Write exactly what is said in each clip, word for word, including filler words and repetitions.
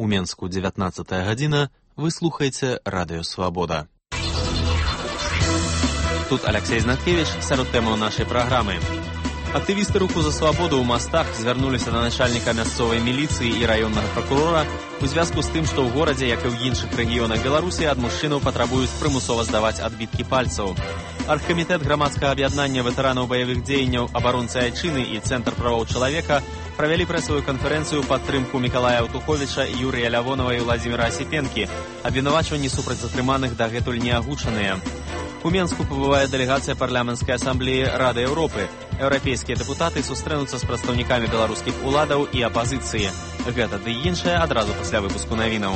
У Менску дзевятнаццатая гадзіна. Вы слухаеце Радыё Свабода. Тут Алексей Знаткевич, сярод тэмаў нашай праграмы. Актывісты руху за свабоду ў Мастах звярнуліся да начальніка мясцовай міліцыі і раённага пракурора у звязку з тым, што ў горадзе, як і ў іншых рэгіёнах Беларусі, ад мужчынаў патрабуюць прымусова здаваць адбіткі пальцаў. Аргкамітэт грамадскага аб'яднання ветэранаў баявых дзеянняў абаронцы Айчыны і Цэнтр правоў чалавека правялі прэсавую канферэнцыю ў падтрымку Мікалая Аўтуховіча, Юрыя Лявонова і Владзіміра Асіпенкі. Абвінавачванні супраць затрыманых дагэтуль не агучаныя. У Менску пабывае дэлегацыя парламенцкай асамблеі Рады Еўропы. Еўрапейскія дэпутаты сустрэнуцца з прадстаўнікамі беларускіх уладаў і апазіцыі. Гэта ды іншае адразу пасля выпуску навінаў.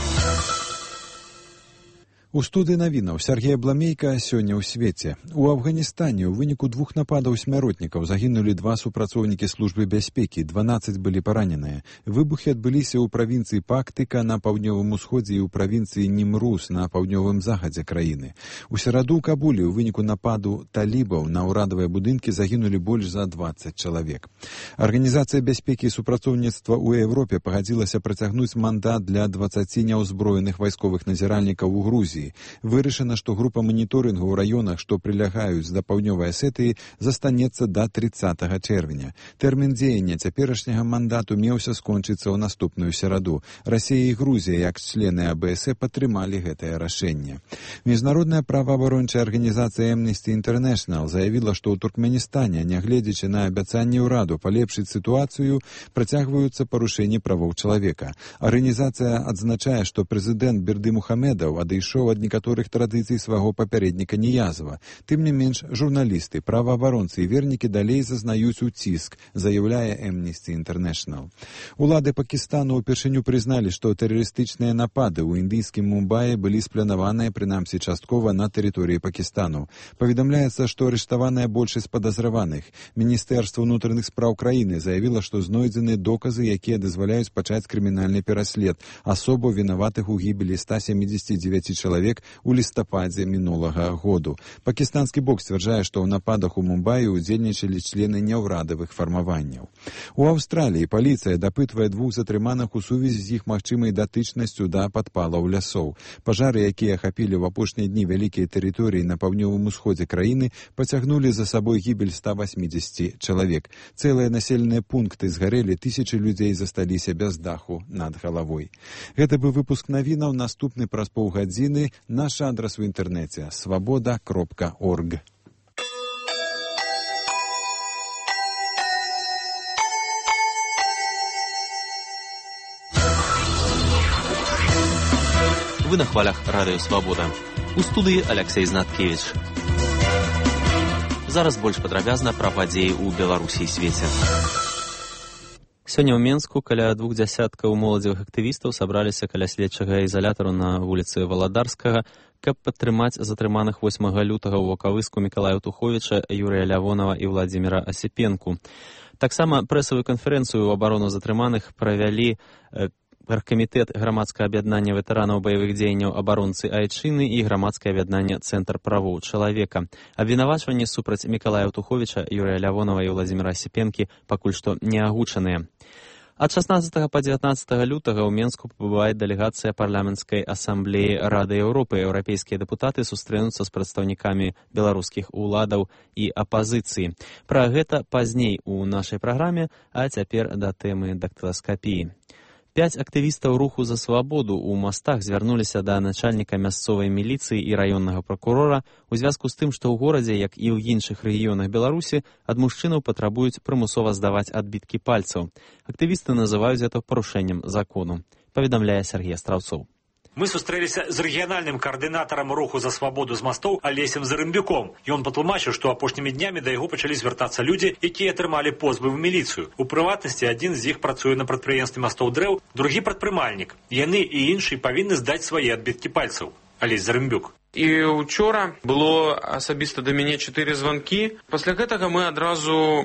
У студыі навінаў Сергей Бламейка сёння ў свеце. У Афганістане ў выніку двух нападаў смяротнікаў загінулі два супрацоўнікі службы бяспекі, дванаццаць былі параненыя. Выбухі адбыліся ў правінцыі Пактыка на паўднёвым усходзе і ў правінцыі Німрус на паўднёвым захадзе краіны. У сераду ў Кабулі ў выніку нападу талібаў на ўрадавыя будынкі загінулі больш за дваццаць чалавек. Арганізацыя бяспекі і супрацоўніцтва ў Еўропе пагадзілася працягнуць мандат для дваццаці няўзброеных вайсковых назіральнікаў у Грузіі. Вырашана, што група маніторынгу ў раёнах, што прылягаюць да паўднёвай Асетыі, застанецца да трыццатага чэрвеня. Тэрмін дзеяння цяперашняга мандату меўся скончыцца ў наступную сераду. Расія і Грузія, як члены А Бэ Эс падтрымалі гэтае рашэнне. Міжнародная праваабарончая арганізацыя Amnesty International заявіла, што ў Туркменістане, нягледзячы на абяцанне ўраду палепшыць сітуацыю, працягваюцца парушэнні правоў чалавека. Арганізацыя адзначае, што прэзідэнт Бердымухамедаў адышоў ад некаторых традыцый свайго папярэдніка Ніязава. Тым не менш, журналісты, праваабаронцы і вернікі далей зазнаюць уціск, заяўляе Amnesty International. Улады Пакістану ўпершыню прызналі, што тэрарыстычныя напады ў індыйскім Мумбаі былі спланаваныя, прынамсі часткова, на тэрыторыі Пакістану. Паведамляецца, што арыштаваная большасць падазраваных. Міністэрства ўнутраных спраў краіны заявіла, што знойдзены доказы, якія дазваляюць пачаць крымінальны пераслед асобаў, вінаватых у гібелі ста сямідзесяці дзевяці чалавек у лістападзе мінулага году. Пакістанскі бок сцвярджае, што ў нападах у Мумбаі удзельнічалі члены няўрадавых фармаванняў. У Аўстраліі паліцыя дапытвае двух затрыманых у сувязі з іх магчымай датычнасцю да падпалаў лясоў. Пажары, якія ахапілі ў апошнія дні вялікія тэрыторыі на паўднёвым усходзе краіны, пацягнулі за сабой гібель ста васьмідзесяці чалавек. Цэлыя населеныя пункты згарэлі, тысячы людзей засталіся без даху над галавой. Гэта быў выпуск навінаў, наступны праз паўгадзіны. Наш адрас у інтэрнэце свабода кропка орг. Вы на хвалях Радыё Свабода. У студыі Алексей Знаткевич. Зараз больш падрабязна пра падзеі ў Беларусі і свеце. Сёння ў Менску каля двух дзясяткаў моладзевых актывістаў сабраліся каля следчага ізалятару на вуліцы Валадарскага, каб падтрымаць затрыманых восьмага лютага ў Вакавыску Мікалая Аўтуховіча, Юрыя Лявонова і Владзіміра Асіпенку. Таксама прэсавую канферэнцыю ў абарону затрыманых правялі Аргкамітэт грамадскага аб'яднання ветэранаў баявых дзеянняў абаронцы Айчыны і грамадскае аб'яднанне Цэнтр правоў чалавека. Абвінавачванні супраць Мікалая Аўтуховіча, Юрыя Лявонова і Владзіміра Асіпенкі пакуль што не агучаныя. Ад шаснаццатага па дзевятнаццатага лютага ў Менску пабывае дэлегацыя парламенцкай асамблеі Рады Еўропы. Еўрапейскія дэпутаты сустрэнуцца з прадстаўнікамі беларускіх уладаў і апазіцыі. Пра гэта пазней у нашай праграме, а цяпер да тэмы дактыласкапіі. Пяць актывістаў руху за свабоду ў Мастах звярнуліся да начальніка мясцовай міліцыі і раённага пракурора у звязку з тым, што ў горадзе, як і ў іншых рэгіёнах Беларусі, ад мужчынаў патрабуюць прымусова здаваць адбіткі пальцаў. Актывісты называюць гэта парушэннем закону. Паведамляе Сергей Страўцоў. Мы сустрэліся з рэгіянальным каардынатарам руху за свабоду з Мастоў Алесем Зарымбюком. Ён патлумачыў, што апошнімі днямі да яго пачалі звяртацца людзі, якія атрымалі позвы ў міліцыю. У прыватнасці, адзін з іх працуе на прадпрыемстве Мастоў дрэў, другі прадпрымальнік. Яны і іншыя павінны здаць свае адбіткі пальцаў. Алесь Зарымбюк. І ўчора было асабіста да мяне чатыры званкі. Пасля гэтага мы адразу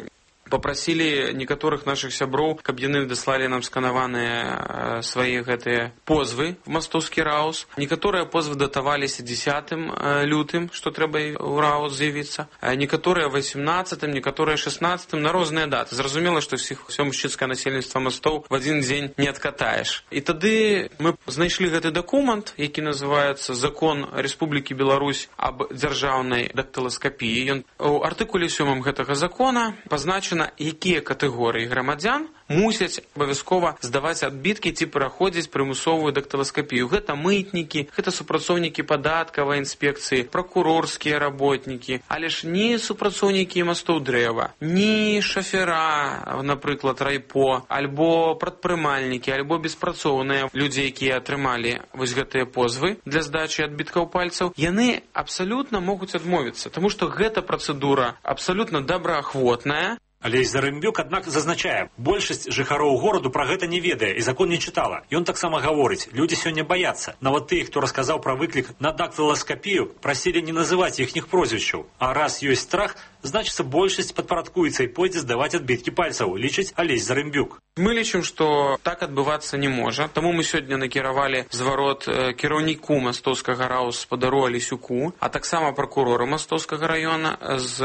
Попросілі некаторых нашых сяброў, каб яны даслалі нам сканаваныя свае гэтыя позвы в мастовскі раус. Некаторыя позвы датаваліся дзесятым лютым, што трэба ў раус з'явіцца. Некаторыя васемнаццатым, некаторыя шэснаццатым, на розныя даты. Зразумела, што ўсіх ўсё мужчынскае насельніцтва мастоў в адзін дзень не адкатаеш. І тады мы знайшлі гэты дакумент, які называецца «Закон Рэспублікі Беларусь аб дзяржаўнай дактыласкапіі». Ён у артыкуле сёмым гэтага закона пазначана, якія катэгорыі грамадзян мусяць абавязкова здаваць адбіткі ці праходзіць прымусовую дактыласкапію. Гэта мытнікі, гэта супрацоўнікі падаткавай інспекцыі, пракурорскія работнікі, але ж не супрацоўнікі мастоў дрэва, не шафера, напрыклад, райпо, альбо прадпрымальнікі, альбо беспрацоўныя людзі, якія атрымалі вось гэтыя позвы для здачы адбіткаў пальцаў, яны абсалютна могуць адмовіцца, таму што гэта працэдура абсалютна добраахвотная. Алесь Зарымбюк, аднак, зазначае, большасць жыхароў гораду пра гэта не ведае і закон не чытала. Ён таксама гаворыць, людзі сёння баяцца. Нават тыя, хто расказаў пра выклік на дактыласкапію, прасілі не называць іхніх прозвішчаў. А раз ёсць страх, значыцца большасць падпарадкуецца і пойдзе здаваць адбіткі пальцаў, лічыць Алесь Зарымбюк. Мы лічым, што так адбывацца не можа, таму мы сёння накіравалі зварот кіраўніку мастоўскага раус спадару Алесюку, а таксама пракурору мастоўскага раёна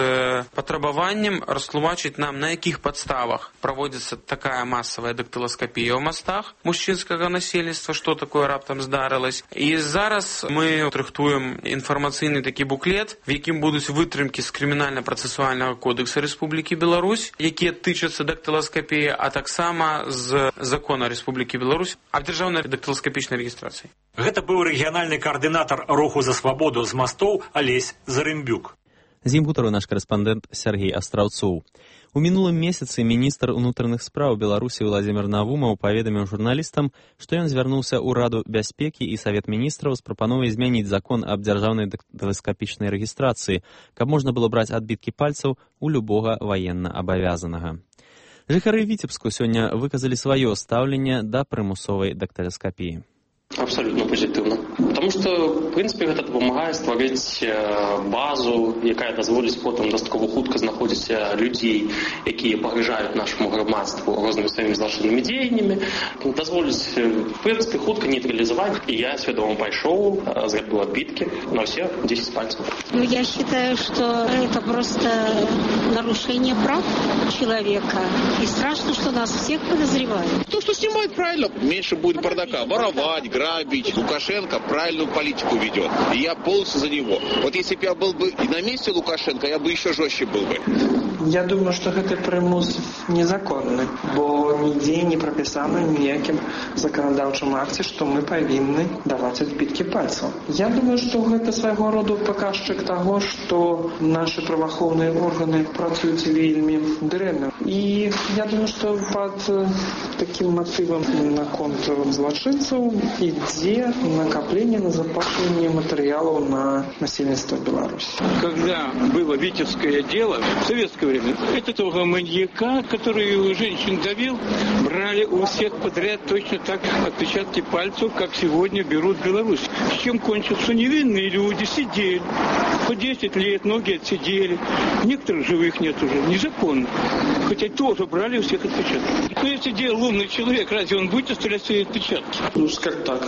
з патрабаваннем растлумачыць нам, на якіх падставах праводзіцца такая масавая дактыласкапія ў мастах мужчынскага насельніцтва, што такое раптам здарылась. І зараз мы рыхтуем інфармацыйны такі буклет, в якім будуць вытрымкі з крымінальна-працэсуальнага кодекса Рэспублікі Беларусь, якія тычацца дактыласкапіі, а таксама з закона Рэспублікі Беларусь аб дзяржаўнай дактыласкапічнай рэгістрацыі. Гэта быў рэгіянальны каардынатар руху за свабоду з мастоў Алесь Зарымбюк. З ім гутарыў наш карэспандэнт Сергей Астраўцоў. У мінулым месяцы міністр унутраных спраў Беларусі Владзімір Навумаў паведаміў журналістам, што ён звярнуўся ў Раду бяспекі і Савет міністраў з прапановай змяніць закон аб дзяржаўнай дактыласкапічнай рэгістрацыі, каб можна было браць адбіткі пальцаў у любога ваенна абавязанага. Жыхары Віцебску сёння выказалі сваё стаўленне да прымусовай дактыласкапіі. Абсолютно позитивно. Тому що, в принципі, гэта допомагає створити базу, яка дазволить потім дастатково хутко знаходитися людей, які погрожають нашому громадству різними своїми злочинними діяннями, дозволить, в принципі, хутко нейтралізувати. І я свідомо пішов, зробив відбитки на всі десять пальців. Ну, я считаю, что это просто нарушение прав человека. И страшно, что нас всех подозревают. То, что снимают, правильно, меньше будет бардака. Воровать, грабить. Лукашенко правильную политику ведет. И я полностью за него. Вот если бы я был бы на месте Лукашенко, я бы еще жестче был бы. Я думаю, что гэты прымус незаконны, бо нідзе не прапісана ніякім заканадаўчым акце, што мы павінны даваць адбіткі пальцаў. Я думаю, што гэта свайго роду паказчык таго, што нашы праваахоўныя органы працуюць вельмі дрэнна. І я думаю, што пад такім матывам наконт злачынцаў ідзе накапленне, назапашванне матэрыялаў на насельніцтва Беларуси. Когда было Витебское дело, в советское время, этого маньяка, который женщин давил, брали у всех подряд точно так отпечатки пальцев, как сегодня берут в Беларусь. С чем кончится? Невинные люди сидели, по десять лет ноги отсидели. Некоторых живых нет уже, незаконно. Хотя тоже брали у всех отпечатки. Но если делал умный человек, разве он будет оставлять свои отпечатки? Ну, скажем так,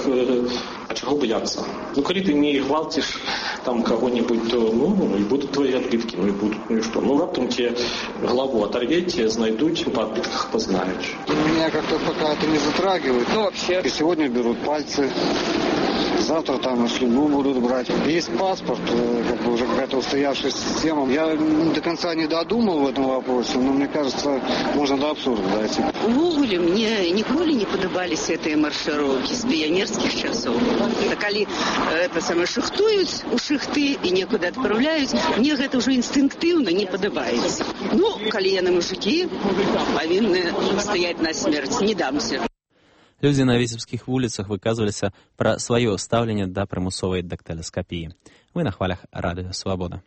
а чего бояться? Ну, коли ты не гвалтишь там кого-нибудь, то, ну, и будут твои отбитки, ну, и будут, ну, и что? Ну, раптом тебе голову оторвете, знайдут, по отбитках познаешь. Меня как-то пока это не затрагивает. Ну, вообще, и сегодня берут пальцы, завтра там слюну будут брать. Есть паспорт, как бы уже какая-то устоявшая система. Я до конца не додумал в этом вопросе, но мне кажется, можно до абсурда дойти. Увогуле мне ніколі не падабались гэтыя маршыроўкі з піянерскіх часоў. А калі это самае шахтуюць у шахты і некуды адпраўляюць, мне гэта ўжо інстынктыўна не падабаецца. Ну, калі яны мужыкі, павінны стаяць на смерць, не дамся. Людзі на віцебскіх вуліцах выказваліся пра сваё стаўленне да прымусовай дактыласкапіі. Вы на хвалях радыё Свабода.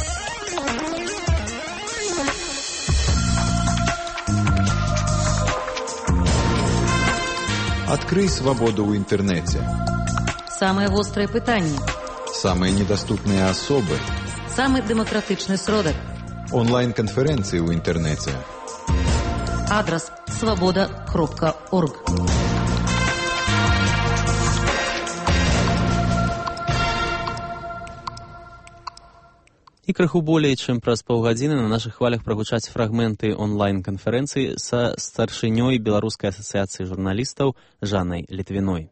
Открый свободу ў інтэрнэце. Самые вострые пытанні. Самые недоступные особы. Самый демократичный сродок. Онлайн-канферэнцыі ў інтэрнэце. Адрес свобода кропка орг. І крыху болей, чым праз паўгадзіны на нашых хвалях прагучаць фрагменты онлайн-канферэнцыі са старшынёй Беларускай асацыяцыі журналістаў Жаннай Літвіной.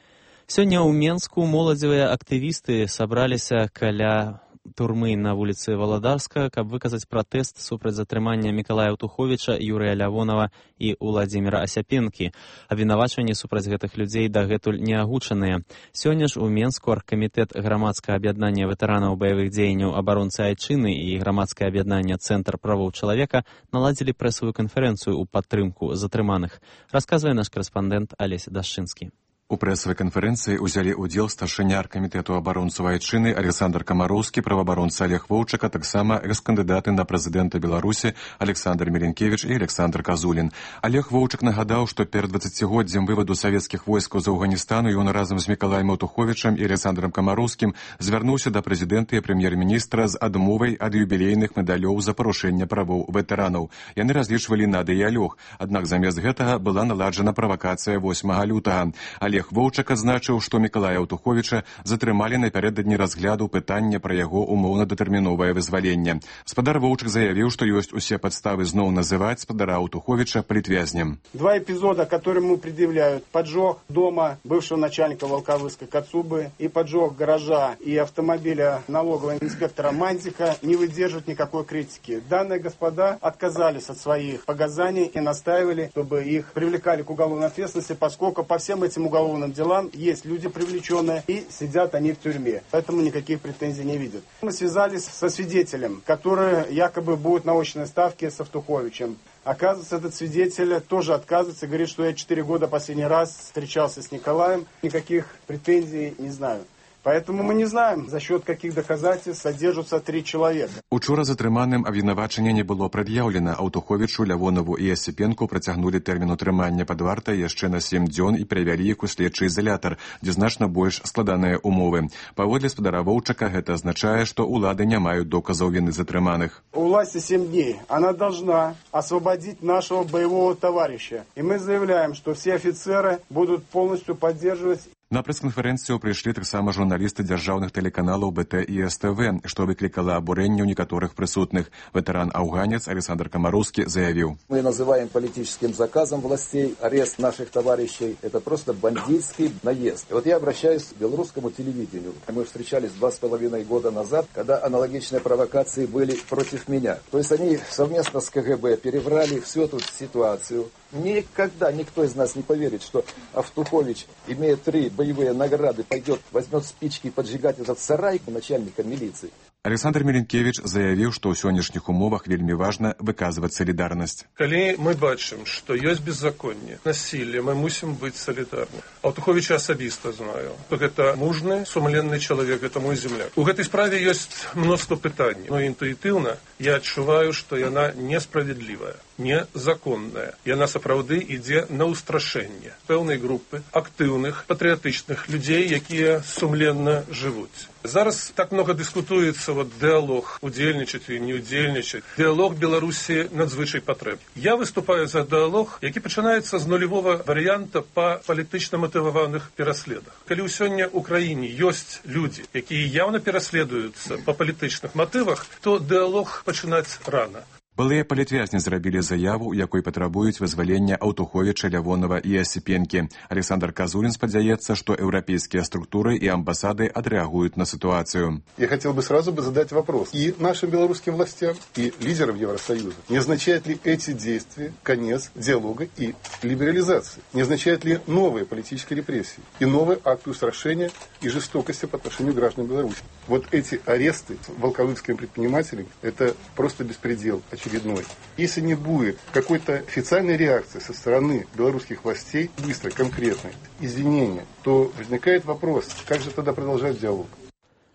Сёння ў Менску моладзевыя актывісты сабраліся каля турмы на вуліцы Валадарска, каб выказаць пратэст супраць затрымання Мікалая Аўтуховіча, Юрыя Лявонава і Уладзіміра Асяпенкі. Абвінавачванні супраць гэтых людзей дагэтуль не агучаныя. Сёння ж у Менску аргкамітэт грамадскага аб'яднання ветэранаў баявых дзеянняў абаронцы Айчыны і грамадскае аб'яднанне Цэнтр правоў чалавека наладзілі прэсавую канферэнцыю ў падтрымку затрыманых. Расказвае наш корэспандэнт Алесь Дашчынскі. У прэсавай канферэнцыі ўзялі ўдзел старшыня аргкамітэту абаронцаў Айчыны Александр Камароўскі, праваабаронца Олег Воўчак, а таксама экс-кандыдаты на прэзідэнта Беларусі Александр Меленкевіч і Александр Казулін. Олег Воўчак нагадаў, што перад дваццацігоддзям вываду савецкіх войскаў з Афганістану ён разам з Мікалаем Аўтуховічам і Александром Камароўскім звярнуўся да прэзідэнта і прэм'ер-міністра з адмовай ад юбілейных медалёў за парушэнне правоў ветэранаў. Яны разлічвалі на дыялог, аднак замест гэтага была наладжана правакацыя восьмага лютага. Олег Воўчак адзначыў, што Мікалая Аўтуховіча затрымалі напярэдадні разгляду пытання пра яго умоўна-датэрміновае вызваленне. Спадар Воўчак заявіў, што ёсць усе падставы зноў называць спадара Аўтуховіча палітвязнем. Два эпизода, которые ему предъявляют: поджог дома бывшего начальника Волковыска Кацубы и поджог гаража и автомобиля налогового инспектора Мантика, не выдерживают никакой критики. Данные господа отказались от своих показаний и настаивали, чтобы их привлекали к уголовной ответственности, поскольку по всем этим уголовным делам есть люди привлеченные и сидят они в тюрьме. Поэтому никаких претензий не видят. Мы связались со свидетелем, который якобы будет на очной ставке с Аўтуховичем. Оказывается, этот свидетель тоже отказывается, говорит, что я четыре года последний раз встречался с Николаем, никаких претензий не знаю. Поэтому мы не знаем, за счет каких доказательств содержатся три человека. Учора затрыманым абвінавачанне не было прад'яўлена. Аўтуховічу, Лявонаву і Асіпенку працягнулі тэрмін утрымання пад вартай яшчэ на сем дзён і перавялі іх у следчы ізалятар, дзе значна больш складаныя умовы. Паводле спадара Воўчака, гэта азначае, што ўлады не маюць доказаў віны затрыманых. У власти семь дней. Она должна освободить нашего боевого товарища. И мы заявляем, что все офицеры будут полностью поддерживать. На прэс-канферэнцыю прыйшлі таксама журналісты дзяржаўных тэлеканалаў бэ тэ і эс тэ вэ, што выклікала абурэнне ў некаторых прысутных. Ветэран-афганец Александр Камароўскі заявіў: Мы называем политическим заказом властей арест наших товарищей. Это просто бандитский наезд. И вот я обращаюсь к белорусскому телевидению. Мы встречались два с половиной года назад, когда аналогичные провокации были против меня. То есть они совместно с ка гэ бэ переврали всю эту ситуацию. Никогда никто из нас не поверит, что Аўтухович, имея три боевые награды, пойдет, возьмет спички и поджигать этот сарай начальника милиции. Александр Меленкевич заявіў, што ў сённяшніх умовах вельмі важна выказваць салідарнасць. Калі мы бачым, што ёсць беззаконне, насилие, мы мусім быць салідарны. Аўтуховича асабіста знаю. Гэта мужны, сумленны чалавек, гэта мой земляк. У гэтай справе ёсць мноства пытанняў, но інтуітыўна я адчуваю, што яна несправедлівая, незаконная. Яна сапраўды ідзе на ўстрашэнне пэўнай групы актыўных, патрыятычных людзей, якія сумленна жывуць. Зараз так много дискутуецца вот дыалог, удзельнічаць і не удзельнічаць. Дыалог Беларусі надзвычай патрэбны. Я выступаю за дыалог, які пачынаецца з нулевого варыянта па палітычна матываваных пераследах. Калі ў сёння ў краіне ёсць людзі, якія яўна пераследуюцца па палітычных матывах, то дыалог пачынаць рана. Былыя палітвязні зрабілі заяву, у якой патрабуюць вызвалення Аўтуховіча, Лявонава і Асіпенкі. Александр Казулін спадзяецца, што еўрапейскія структуры и амбассады отреагируют на ситуацию. Я хотел бы сразу бы задать вопрос и нашим белорусским властям, и лидерам Евросоюза. Не означает ли эти действия конец диалога и либерализации? Не означает ли новые политические репрессии и новые акты устрашения и жестокости по отношению к гражданам Беларуси? Вот эти аресты волковыцким предпринимателям – это просто беспредел очередной. Если не будет какой-то официальной реакции со стороны белорусских властей, быстрой, конкретной, извинения, то возникает вопрос, как же тогда продолжать диалог?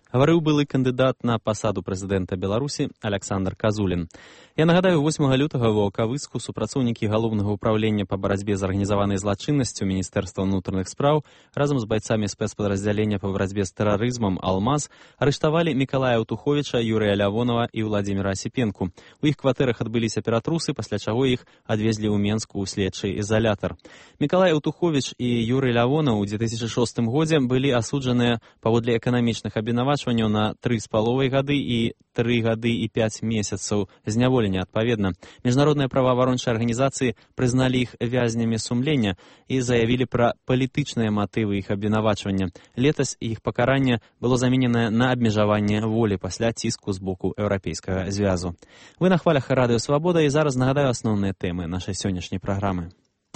Гаварыў былы кандыдат на пасаду прэзідэнта Беларусі Аляксандр Казулін. Я нагадаю, восьмага лютага ва Ваўкавыску супрацоўнікі галоўнага ўправлення па барацьбе з арганізаванай злачыннасцю Міністэрства ўнутраных спраў разам з байцамі спецпадраздзялення па барацьбе з тэрарызмам «Алмаз» арыштавалі Мікалая Аўтуховіча, Юрыя Лявонова і Владзіміра Асіпенку. У іх кватэрах адбыліся ператрусы, пасля чаго іх адвезлі ў Менску ў следчы ізалятар. Мікалай Аўтуховіч і Юрый Лявонаў у две тысячы шостым годзе былі асуджаныя паводле эканамічных абвінавачванняў на тры з паловай гады і тры гады і пяць месяцаў зняволення адпаведна. Міжнародныя праваабарончыя арганізацыі прызналі іх вязнямі сумлення і заявілі пра палітычныя матывы іх абвінавачвання. Летась іх пакаранне было замененае на абмежаванне волі пасля ціску з боку Еўрапейскага звязу. Вы на хвалях Радыё Свабода, і зараз нагадаю асноўныя тэмы нашай сённяшняй праграмы.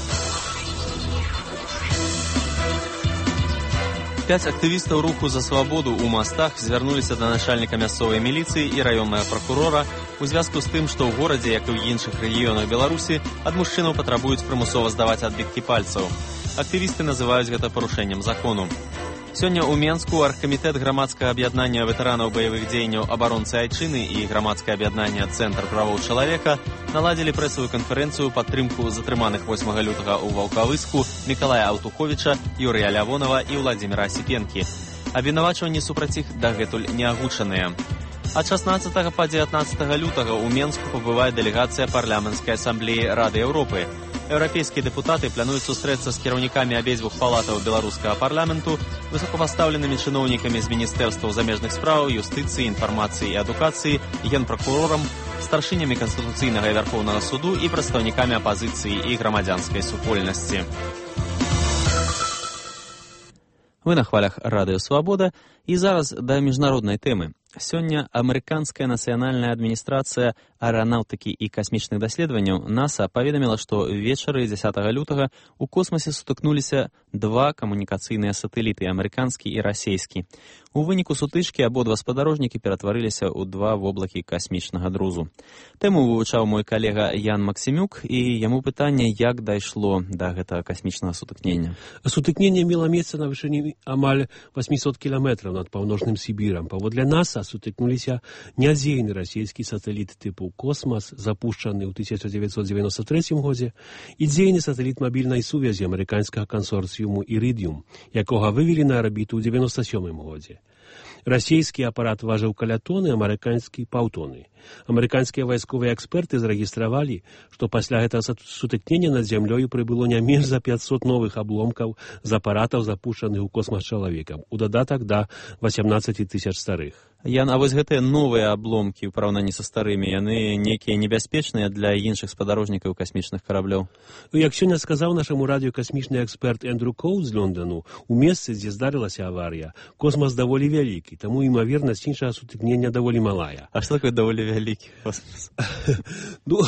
Пяць актывістаў руху за свабоду ў Мастах звярнуліся да начальніка мясцовай міліцыі і раённага пракурора у звязку з тым, што ў горадзе, як і ў іншых рэгіёнах Беларусі, ад мужчынаў патрабуюць прымусова здаваць адбіткі пальцаў. Актывісты называюць гэта парушэннем закону. Сёння ў Менску аргкамітэт грамадскага аб'яднання ветэранаў баявых дзеянняў абаронцы Айчыны і грамадскае аб'яднанне Цэнтр правоў чалавека наладзілі прэсавую канферэнцыю ў падтрымку затрыманых восьмага лютага ў Ваўкавыску Мікалая Аўтуховіча, Юрыя Лявонова і Владзіміра Асіпенкі. Абвінавачванні супраць іх дагэтуль не агучаныя. Ад шаснаццатага па дзевятнаццатага лютага ў Менску пабывае дэлегацыя парламенцкай асамблеі Рады Еўропы. Еўрапейскія дэпутаты плануюць сустрэцца з кіраўнікамі абедзвюх палатаў беларускага парламенту, высокапастаўленымі чыноўнікамі з Міністэрстваў замежных спраў, юстыцыі, інфармацыі і адукацыі, генпракурорам, старшынямі Канстытуцыйнага і Вярхоўнага суду і прадстаўнікамі апазіцыі і грамадзянскай супольнасці. Вы на хвалях Радыё Свабода, і зараз да міжнароднай тэмы. Сёння амерыканская нацыянальная адміністрацыя аэранаўтыкі і касмічных даследаванняў НАСА паведаміла, што вечары дзясятага лютага ў космасе сутыкнуліся два камунікацыйныя сатэліты, амерыканскі і расейскі. У выніку сутычкі абодва спадарожнікі ператварыліся ў два воблакі касмічнага друзу. Тэму вывучаў мой калега Ян Максімюк, і яму пытанне, як дайшло да гэтага касмічнага сутыкнення. Сутыкненне мела месца на вышыні амаль восьмісот кіламетраў над паўночным Сібірам. Паводле НАСА сутыкнуліся нядзейны расійскі сатэліт тыпу «Космас», запушчаны ў тысяча дзевяцьсот дзевяноста трэцім годзе, і дзейны сатэліт мабільнай сувязі амерыканскага кансорцыуму «Ірыдіум», якога вывелі на арбіту ў дзевяноста сёмым годзе. Расійскі апарат важыў каля тоны, амерыканскі — паўтоны. Амерыканскія вайсковыя эксперты зарэгістравалі, што пасля гэтага сутыкнення над зямлёю прыбыло не менш за пятьсот новых абломкаў з апаратаў, запушчаных у космас чалавекам, у дадатак да восемнадцати тысяч старых. Ян, а вось гэтыя новыя абломкі ў параўнанні са старымі, яны нейкія небяспечныя для іншых спадарожнікаў касмічных караблёў? Як сёння сказаў нашаму радыё касмічны эксперт Эндрю Коут з Лондану, у месцы, дзе здарылася аварыя, космас даволі вялікі, таму імавернасць іншага сутыкнення даволі малая. А што такое даволі вялікі космас? Ну,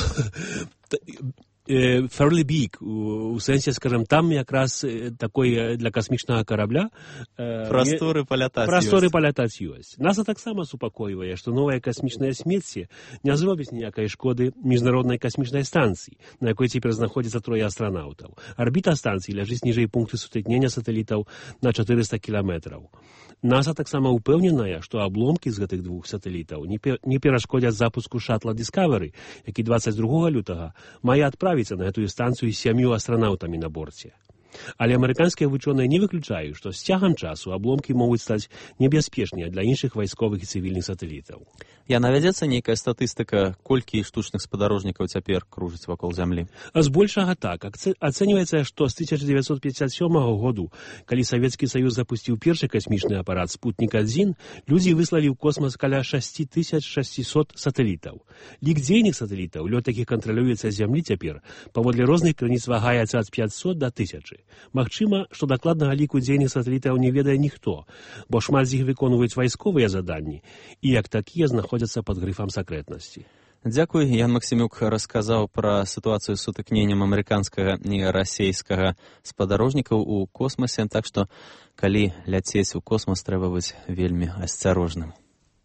fairly big, у сэнсе, скажем, там якраз такой для касмічнага карабля прасторы палятаць прасторы палятаць ёсць. НАСА таксама супакойвае, што новыя касмічныя смецці не зробяць ніякай шкоды міжнароднай касмічнай станцыі, на якой цяпер знаходзіцца трое астранаўтаў. Арбіта станцыі ляжыць ніжэй пункту сутыкнення сатэлітаў на чатырыста кіламетраў. НАСА таксама ўпэўненая, што абломкі з гэтых двух сатэлітаў не перашкодзяць запуску шатла Discovery, які дваццаць другога лютага мае адправіцца на гэтую станцыю з сям'ю астранаўтамі на борце. Але амерыканскія вучоныя не выключаюць, што з цягам часу абломкі могуць стаць небяспечныя для іншых вайсковых і цывільных сатэлітаў. Я навядзецца нейкая статыстыка, колькі штучных спадарожнікаў цяпер кружыць вакол зямлі? Збольшага так. Ацэньваецца, што з тысяча дзевяцьсот пятьдесят сёмага году, калі Савецкі Саюз запусціў першы касмічны апарат «Спутнік адзін», людзі выслалі ў космас каля шэсць тысяч шэсцьсот сатэлітаў. Лік дзейных сатэлітаў, лёт якіх кантралюецца з зямлі цяпер, паводле розных крыніц вагаецца ад пятьсот да тысячы. Магчыма, што дакладнага ліку дзейных сатэлітаў не ведае ніхто, бо шмат з іх выконваюць вайсковыя заданні і як такія знаходзяцца пад грыфам сакрэтнасці. Дзякуй. Ян Максімюк расказаў пра сітуацыю з сутыкненнем амерыканскага і расейскага спадарожнікаў у космасе, так што, калі ляцець у космас, трэба быць вельмі асцярожным.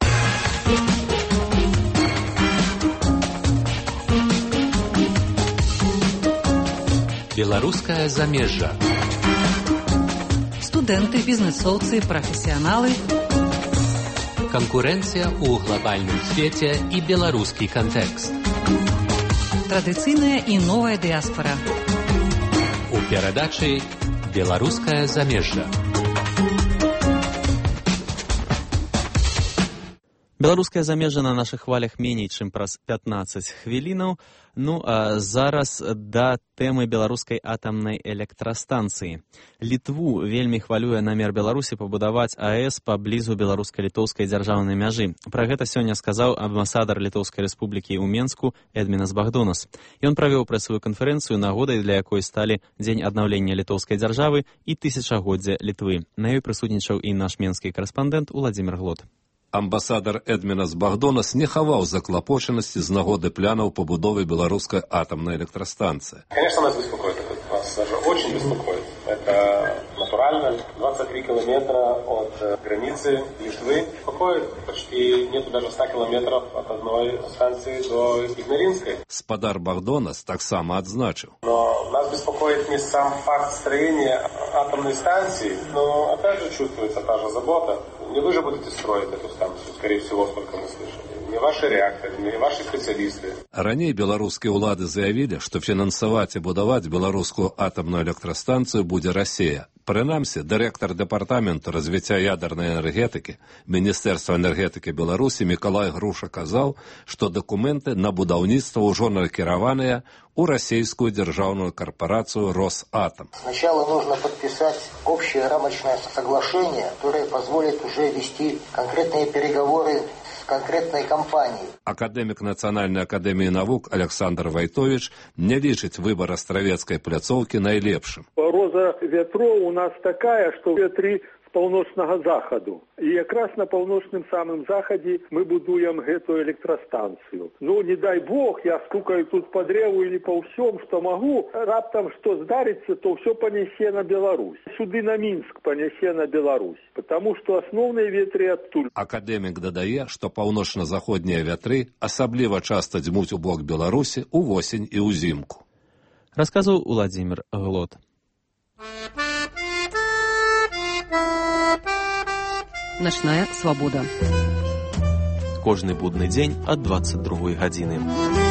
Беларускае замежжа. Студэнты, бізнэсоўцы, прафесіяналы Канкурэнцыя ў глобальным свеце і беларускі кантэкст. Традыцыйная і новая дыяспара. У перадачы «Беларускае замежжа». Беларускае замежжа на нашых хвалях меней, чым праз пятнаццаць хвілінаў. Ну, а зараз да тэмы беларускай атамнай электрастанцыі. Літву вельмі хвалюе намер Беларусі пабудаваць АЭС паблізу беларуска-літоўскай дзяржаўнай мяжы. Пра гэта сёння сказаў амбасадар Літоўскай рэспублікі ў Менску Эдмінас Багдонас. Ён правёў прэсавую канферэнцыю, нагодай для якой сталі Дзень аднаўлення літоўскай дзяржавы і тысячагоддзя Літвы. На ёй прысутнічаў і наш менскі карэспандэнт Уладзімір Глот. Амбасадар Эдмінас Багдонас не хаваў заклапочанасці з нагоды планаў пабудовы беларускай атамнай электрастанцыі. Конечно, нас беспокоит. Нас даже очень беспокоит. Это натурально. двадцать три километра от границы Литвы. Беспокоит. Почти нету даже ста километров от одной станции до Игноринской. Спадар Багдонас таксама адзначыў. Но нас беспокоит не сам факт строения атомной станции, но опять же чувствуется та же забота. Не вы же будете строить эту станцию, скорее всего, сколько мы слышали. Не ваши реакторы, не ваши специалисты. Раней беларускія ўлады заявілі, што фінансаваць і будаваць беларускую атамную электрастанцыю будзе Расія. Прынамсі, дырэктар дэпартаменту развіцця ядернай энергетыкі Міністэрства энергетыкі Беларусі Мікалай Груша казаў, што дакументы на будаўніцтва ўжо накіраваныя у расійскую дзяржаўную корпорацию «Росатом». Сначала нужно подписать общее рамочное соглашение, которое позволит уже вести конкретные переговоры с конкретной компанией. Академик Национальной академии наук Александр Войтович не лічыць выбор астравецкай пляцоўкі найлепшым. Роза ветров у нас такая, что ветры з паўночнага захаду. І якраз на паўночным самым захадзе мы будуем гэтую электрастанцыю. Ну, не дай бог, я стукаю тут по древу или по всем, что могу. Раптам, что здарится, то все понесе на Беларусь. Сюды на Минск понесе на Беларусь. Потому что основные ветры оттуль. Академик дадае, што паўночна-заходнія вятры асабліва часта дзьмуць у бок Беларусі ў восень і ўзімку. Расказаў Уладзімір Глот. Начная свабода. Кожны будны дзень ад дваццаць другой гадзіны.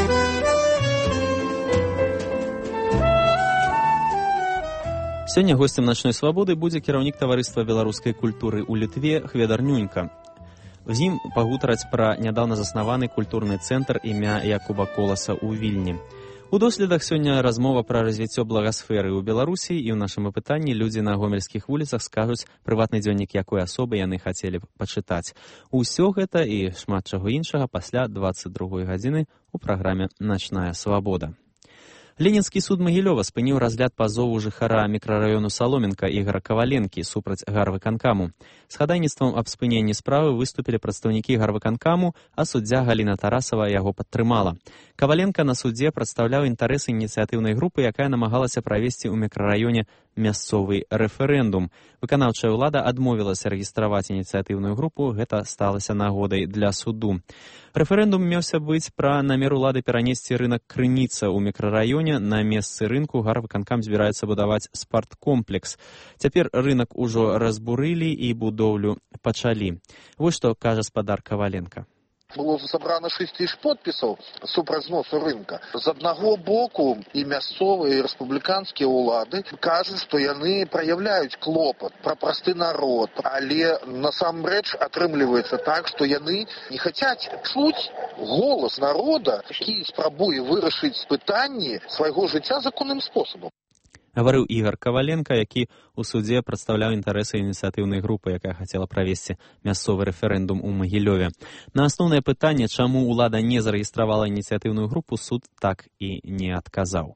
Сёння госцем начной свабоды будзе кіраўнік таварыства беларускай культуры ў Літве Хведар Нюнька. З ім пагутараць пра нядаўна заснаваны культурны цэнтр імя Якуба Коласа ў Вільні. У доследах сёння размова пра развіццё благасферы ў Беларусі, і ў нашым апытанні людзі на гомельскіх вуліцах скажуць прыватны дзённік якой асобы яны хацелі б пачытаць. Усё гэта і шмат чаго іншага пасля дваццаць другой гадзіны ў праграме «Начная свабода». Ленінскі суд Магілёва спыніў разгляд пазову жыхара мікрараёну Саломенка Ігора Каваленкі супраць гарвыканкаму. З хадайніцтвам аб спыненні справы выступілі прадстаўнікі гарвыканкаму, а суддзя Галіна Тарасава яго падтрымала. Каваленка на судзе прадстаўляў інтарэсы ініцыятыўнай групы, якая намагалася правесці ў мікрараёне мясцовы рэферэндум. Выканаўчая ўлада адмовілася рэгістраваць ініцыятыўную групу, гэта сталася нагодай для суду. Рэферэндум меўся быць пра намер улады перанесці рынак Крыніца ў мікрараёне. На месцы рынку гарвыканкам збіраецца будаваць спарткомплекс. Цяпер рынак ужо разбурылі і будоўлю пачалі. Вось што кажа спадар Каваленка. Было сабрана шэсць тысяч подпісаў супраць зносу рынка. З аднаго боку і мясцовыя, і рэспубліканскія ўлады кажуць, што яны праяўляюць клопат пра просты народ, але насамрэч атрымліваецца так, што яны не хацяць чуць голас народа, які спрабуе вырашыць пытанні свайго жыцця законным спосабам. Гаварыў Ігар Каваленка, які ў судзе прадстаўляў інтарэсы ініцыятыўнай групы, якая хацела правесці мясцовы рэферэндум у Магілёве. На асноўнае пытанне, чаму ўлада не зарэгістравала ініцыятыўную групу, суд так і не адказаў.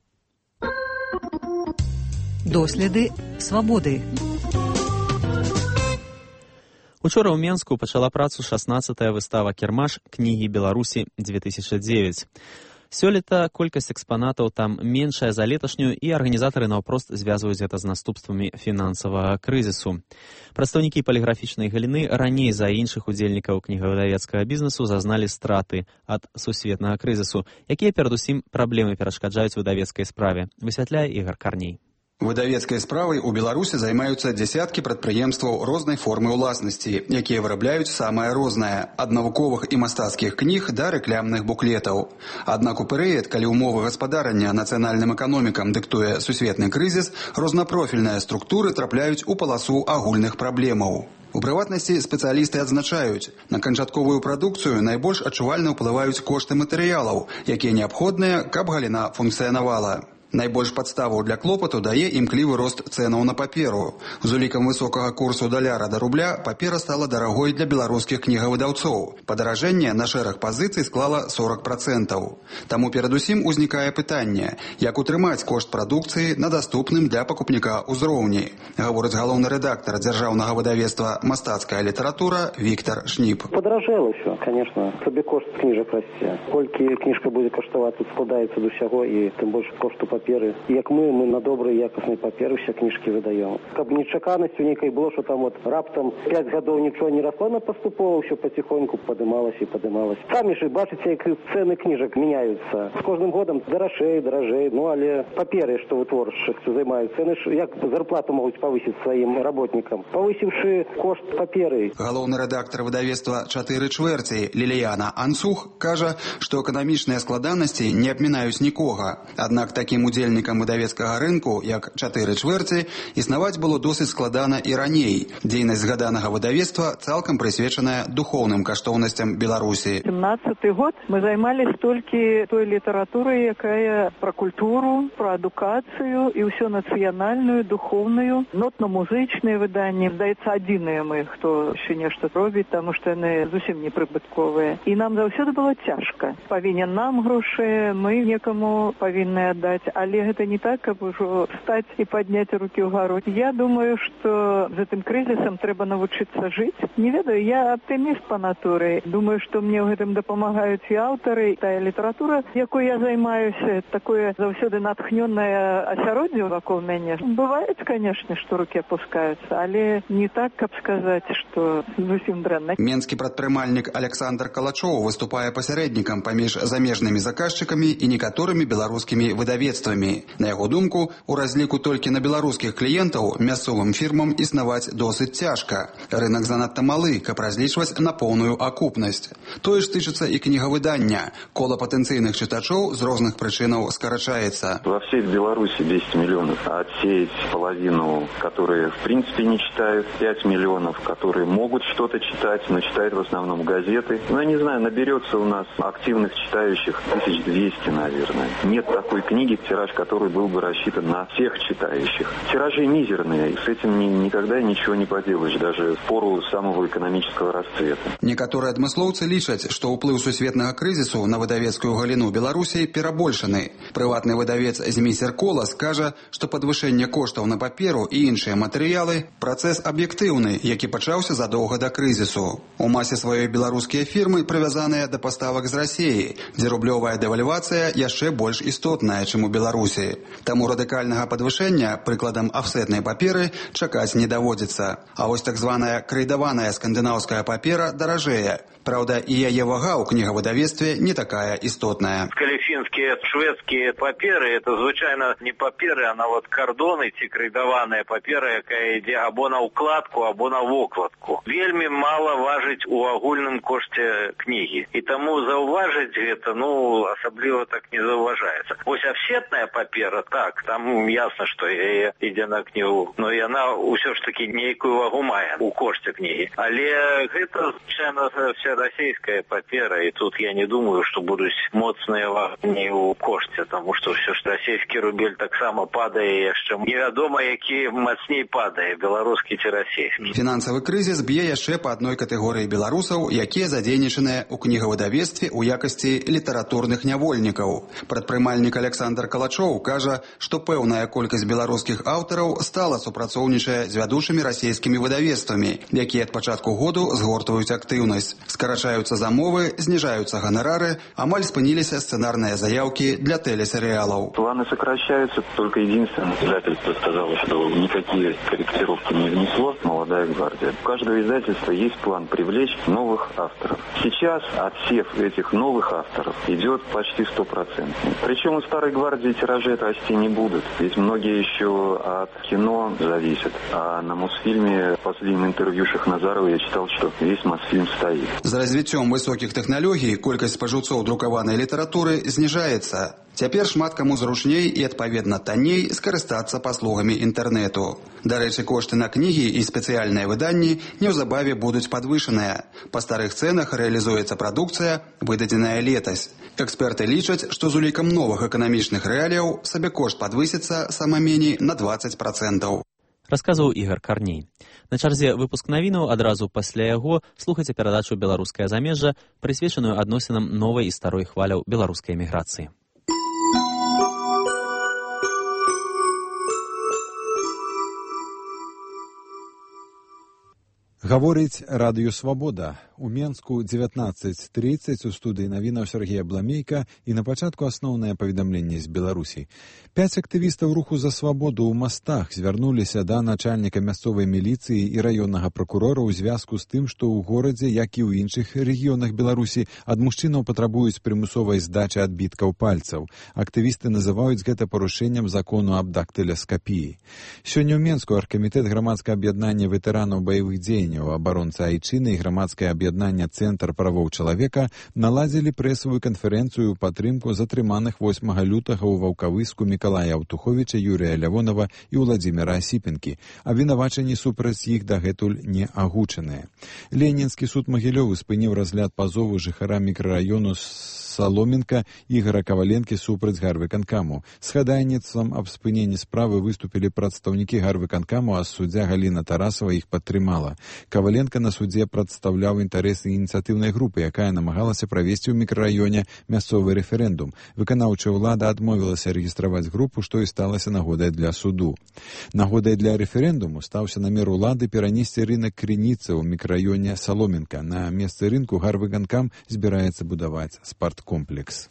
Доследы свабоды. Учора ў Менску пачала працу шаснаццатая выстава «Кірмаш. Кнігі Беларусі две тысячы дзевяць». Сёлета колькасць экспанатаў там меншая за леташнюю, і арганізатары наўпрост звязваюць гэта з наступствамі фінансавага крызісу. Прадстаўнікі паліграфічнай галіны раней за іншых удзельнікаў кнігавыдавецкага бізнесу зазналі страты ад сусветнага крызісу, якія перадусім праблемы перашкаджаюць выдавецкай справе, высвятляе Ігар Карней. Выдавецкай справай у Беларусі займаюцца дзясяткі прадпрыемстваў рознай формы ўласнасці, якія вырабляюць самае рознае, ад навуковых і мастацкіх кніг да рэклямных буклетаў. Аднак у перыяд, калі ўмовы гаспадарання нацыянальным эканомікам дыктуе сусветны крызіс, рознапрофільныя структуры трапляюць у паласу агульных праблемаў. У прыватнасці спецыялісты адзначаюць, на канчатковую прадукцыю найбольш адчувальна ўплываюць кошты матэрыялаў, якія неабходныя, каб галіна функцыянавала. Найбольш падставу для клопату дае імклівы рост цэнаў на паперу. З улікам высокага курсу даляра да рубля папера стала дарагой для беларускіх кнігавыдаўцоў. Падаражэнне на шэраг пазіцый склала сорок процентаў. Таму перадусім узнікае пытанне, як утрымаць кошт прадукцыі на даступным для пакупніка ўзроўні, гаворыць галоўны рэдактар дзяржаўнага выдавецтва «Мастацкая літаратура» Віктор Шніп. Падаражэла ўсё, конечно. Сабекошт кніжак расце. Колькі кніжка будзе каштаваць, тут складаецца з усяго, і тым больш кошту паперы. Як мы, мы на добрай якаснай паперы ўсе кніжкі выдаём. Каб нечаканасцю нейкай было, што там вот раптам пяць гадоў нічого не расло, на паступова ўсё паціхоньку падымалася і падымалася. Самі ж бачыце, як цэны кніжак мяняюцца. З кожным годам даражэй, даражэй, ну але паперы, што вытворчасцю займаюцца, яны ж як зарплату могуць павысіць сваім работнікам, павысіўшы кошт паперы. Галоўны рэдактар выдавецтва «Чатыры чвэрці» Ліліяна Анцух кажа, што эканамічныя складанасці не абмінаюць нікога. Аднак такім удзельнікам выдавецкага рынку, як «Чатыры чвэрці», існаваць было досыць складана і раней. Дзейнасць згаданага выдавецтва цалкам прысвечаная духоўным каштоўнасцям Беларусі. семнадцаты год мы займались толькі той літаратурай, якая пра культуру, пра адукацыю і ўсё нацыянальную, духоўную, нотна-музычныя выданні. Здаецца, адзіныя мы, хто ще нешта робіць, таму што яны зусім непрыбытковыя. І нам заўсёды было цяжка. Павінен нам грошы, мы некаму павінны аддаць. Але гэта не так, каб ужо встаць і падняць рукі ўгару. Я думаю, што з гэтым крызісам трэба навучыцца жыць. Не ведаю, я аптыміст па натуры. Думаю, што мне ў гэтым дапамагаюць і аўтары. Тая літаратура, якой я займаюся, такое заўсёды натхнёнае асяроддзе вакол мяне. Бываюць, канешне, што рукі апускаюцца, але не так, каб сказаць, што зусім дрэнна. Менскі прадпрымальнік Александр Калачоў выступае пасярэднікам паміж замежнымі заказчыкамі і некаторымі беларускімі выдавецтвамі. На яго думку, у разліку толькі на беларускіх кліентаў мясцовым фірмам існаваць досыць цяжка. Рынак занадта малы, каб разлічваць на поўную акупнасць. Тое ж тычыцца і кнігавыдання. Кола патэнцыйных чытачоў з розных прычынаў скарачаецца. Во всей Беларуси десять миллионов, а отсеять половину, которые в принципе не читают, пять миллионов, которые могут что-то читать, но читают в основном газеты. Ну, я не знаю, наберется у нас активных читающих тысяч двести, наверное. Нет такой книги, тираж который был бы рассчитан на всех читающих. Тиражи мизерные, и с этим ни, никогда ничего не поделаешь, даже в пору самого экономического расцвета. Некаторыя адмыслоўцы лічаць, што ўплыў сусветнага крызісу на выдавецкую галіну Беларусі перабольшаны. Прыватны выдавец Змейсер Колас кажа, што падвышэнне коштаў на паперу і іншыя матэрыялы – працэс аб'ектыўны, які пачаўся задоўга да крызісу. У масе сваёй беларускія фірмы прывязаныя да паставак з Расіі, дзе рублёвая дэвальвацыя яшчэ больш істотная, чым у Беларусі. Таму радыкальнага падвышэння, прыкладам афсетнай паперы, чакаць не даводзіцца. А вось так званая крейдаваная скандынаўская папера даражэе. Праўда, і яе вага ў кнігавыдавецтве не такая істотная. Фінскія, шведскія паперы, это звычайна не паперы, а нават кардоны ці крейдаваная папера, якая ідзе або на ўкладку, або на вокладку. Вельмі мала важыць у агульным кошце кнігі. І таму заўважыць гэта, ну, асабліва так не заўважаецца. Вось афсетная папера, так, там ясна, што яе ідзе на кнігу, но яна ўсё ж такі нейкую вагу мае у кошце кнігі. Але гэта, звычайна, вся расійская папера, і тут я не думаю, што будуць моцныя вагні ў кошце, таму што ўсё ж расійскі рубель таксама падае яшчэ. Невядома, які мацней падае, беларускі ці расійскі. Фінансавы крызіс б'е яшчэ па адной катэгорыі беларусаў, якія задзейнічаныя ў кнігавыдавецтве ў якасці літаратурных нявольнікаў. Прадпрымальнік Александр Калачоў кажа, што пэўная колькасць беларускіх аўтараў стала супрацоўнічае з вядучымі расійскімі выдавецтвамі, якія ад пачатку году згортваюць актыўнасць. Скарачаюцца замовы, зніжаюцца ганарары, амаль спыніліся сцэнарныя заявки для телесериалов. Планы сокращаются, только единственное издательство сказало, что никакие корректировки не внесло «Молодая гвардия». У каждого издательства есть план привлечь новых авторов. Сейчас отсев этих новых авторов идет почти стопроцентный. Причем у «Старой гвардии» тиражи расти не будут, ведь многие еще от кино зависят. А на Мосфильме, в последнем интервью Шахназарова, я читал, что весь Мосфильм стоит. З развіццём высокіх тэхналогій колькасць спажыўцоў друкаванай літаратуры зніжаецца. Цяпер шмат каму зручней і, адпаведна, танней скарыстацца паслугамі інтэрнэту. Дарэчы, кошты на кнігі і спецыяльныя выданні неўзабаве будуць падвышаныя. Па старых цэнах рэалізуецца прадукцыя, выдадзеная летась. Эксперты лічаць, што з улікам новых эканамічных рэаліяў сабекошт падвысіцца сама меней на дваццаць працэнтаў. Расказваў Ігар Карней. На чарзе выпуск навінаў, адразу пасля яго слухайце перадачу «Беларускае замежжа», прысвечаную адносінам новай і старой хваляў беларускай эміграцыі. Гаворыць радыё «Свабода». У Менску дзевятнаццаць трыццаць у студыі навінаў Сергея Бламейка і на пачатку асноўнае паведамленне з Беларусі. Пяць актывістаў руху за свабоду ў Мастах звярнуліся да начальніка мясцовай міліцыі і раённага пракурора ў звязку з тым, што ў горадзе, як і ў іншых рэгіёнах Беларусі, ад мужчынаў патрабуюць прымусовай здачы адбіткаў пальцаў. Актывісты называюць гэта парушэннем закону аб дактыляскапіі. Сёння ў Менску аргкамітэт грамадскага аб'яднання ветэранаў баявых дзеянняў, абаронцы айчыны і грамадскае аб'яднання «Цэнтр правоў чалавека» наладзілі прэсавую канферэнцыю ў падтрымку затрыманых восьмага лютага ў Ваўкавыску Мікалая Аўтуховіча, Юрыя Лявонова і Ўладзіміра Асіпенкі. Абвінавачанні супраць іх дагэтуль не агучаныя. Ленінскі суд Магілёву спыніў разгляд пазову жыхара мікрараёну Саломенка Ігара Каваленкі супраць гарвыканкаму. З хадайніцтвам аб спыненні справы выступілі прадстаўнікі гарвыканкаму, а суддзя Галіна Тарасава іх падтрымала. Каваленка на судзе прадстаўляў інтарэсы ініцыятыўнай групы, якая намагалася правесці ў мікрараёне мясцовы рэферэндум. Выканаўчая ўлада адмовілася рэгістраваць групу, што і сталася нагодай для суду. Нагодай для рэферэндуму стаўся намер улады перанесці рынак Крыніца ў мікрараёне Саломенка. На месцы рынку гарвыканкам збіраецца будаваць спарткомплекс.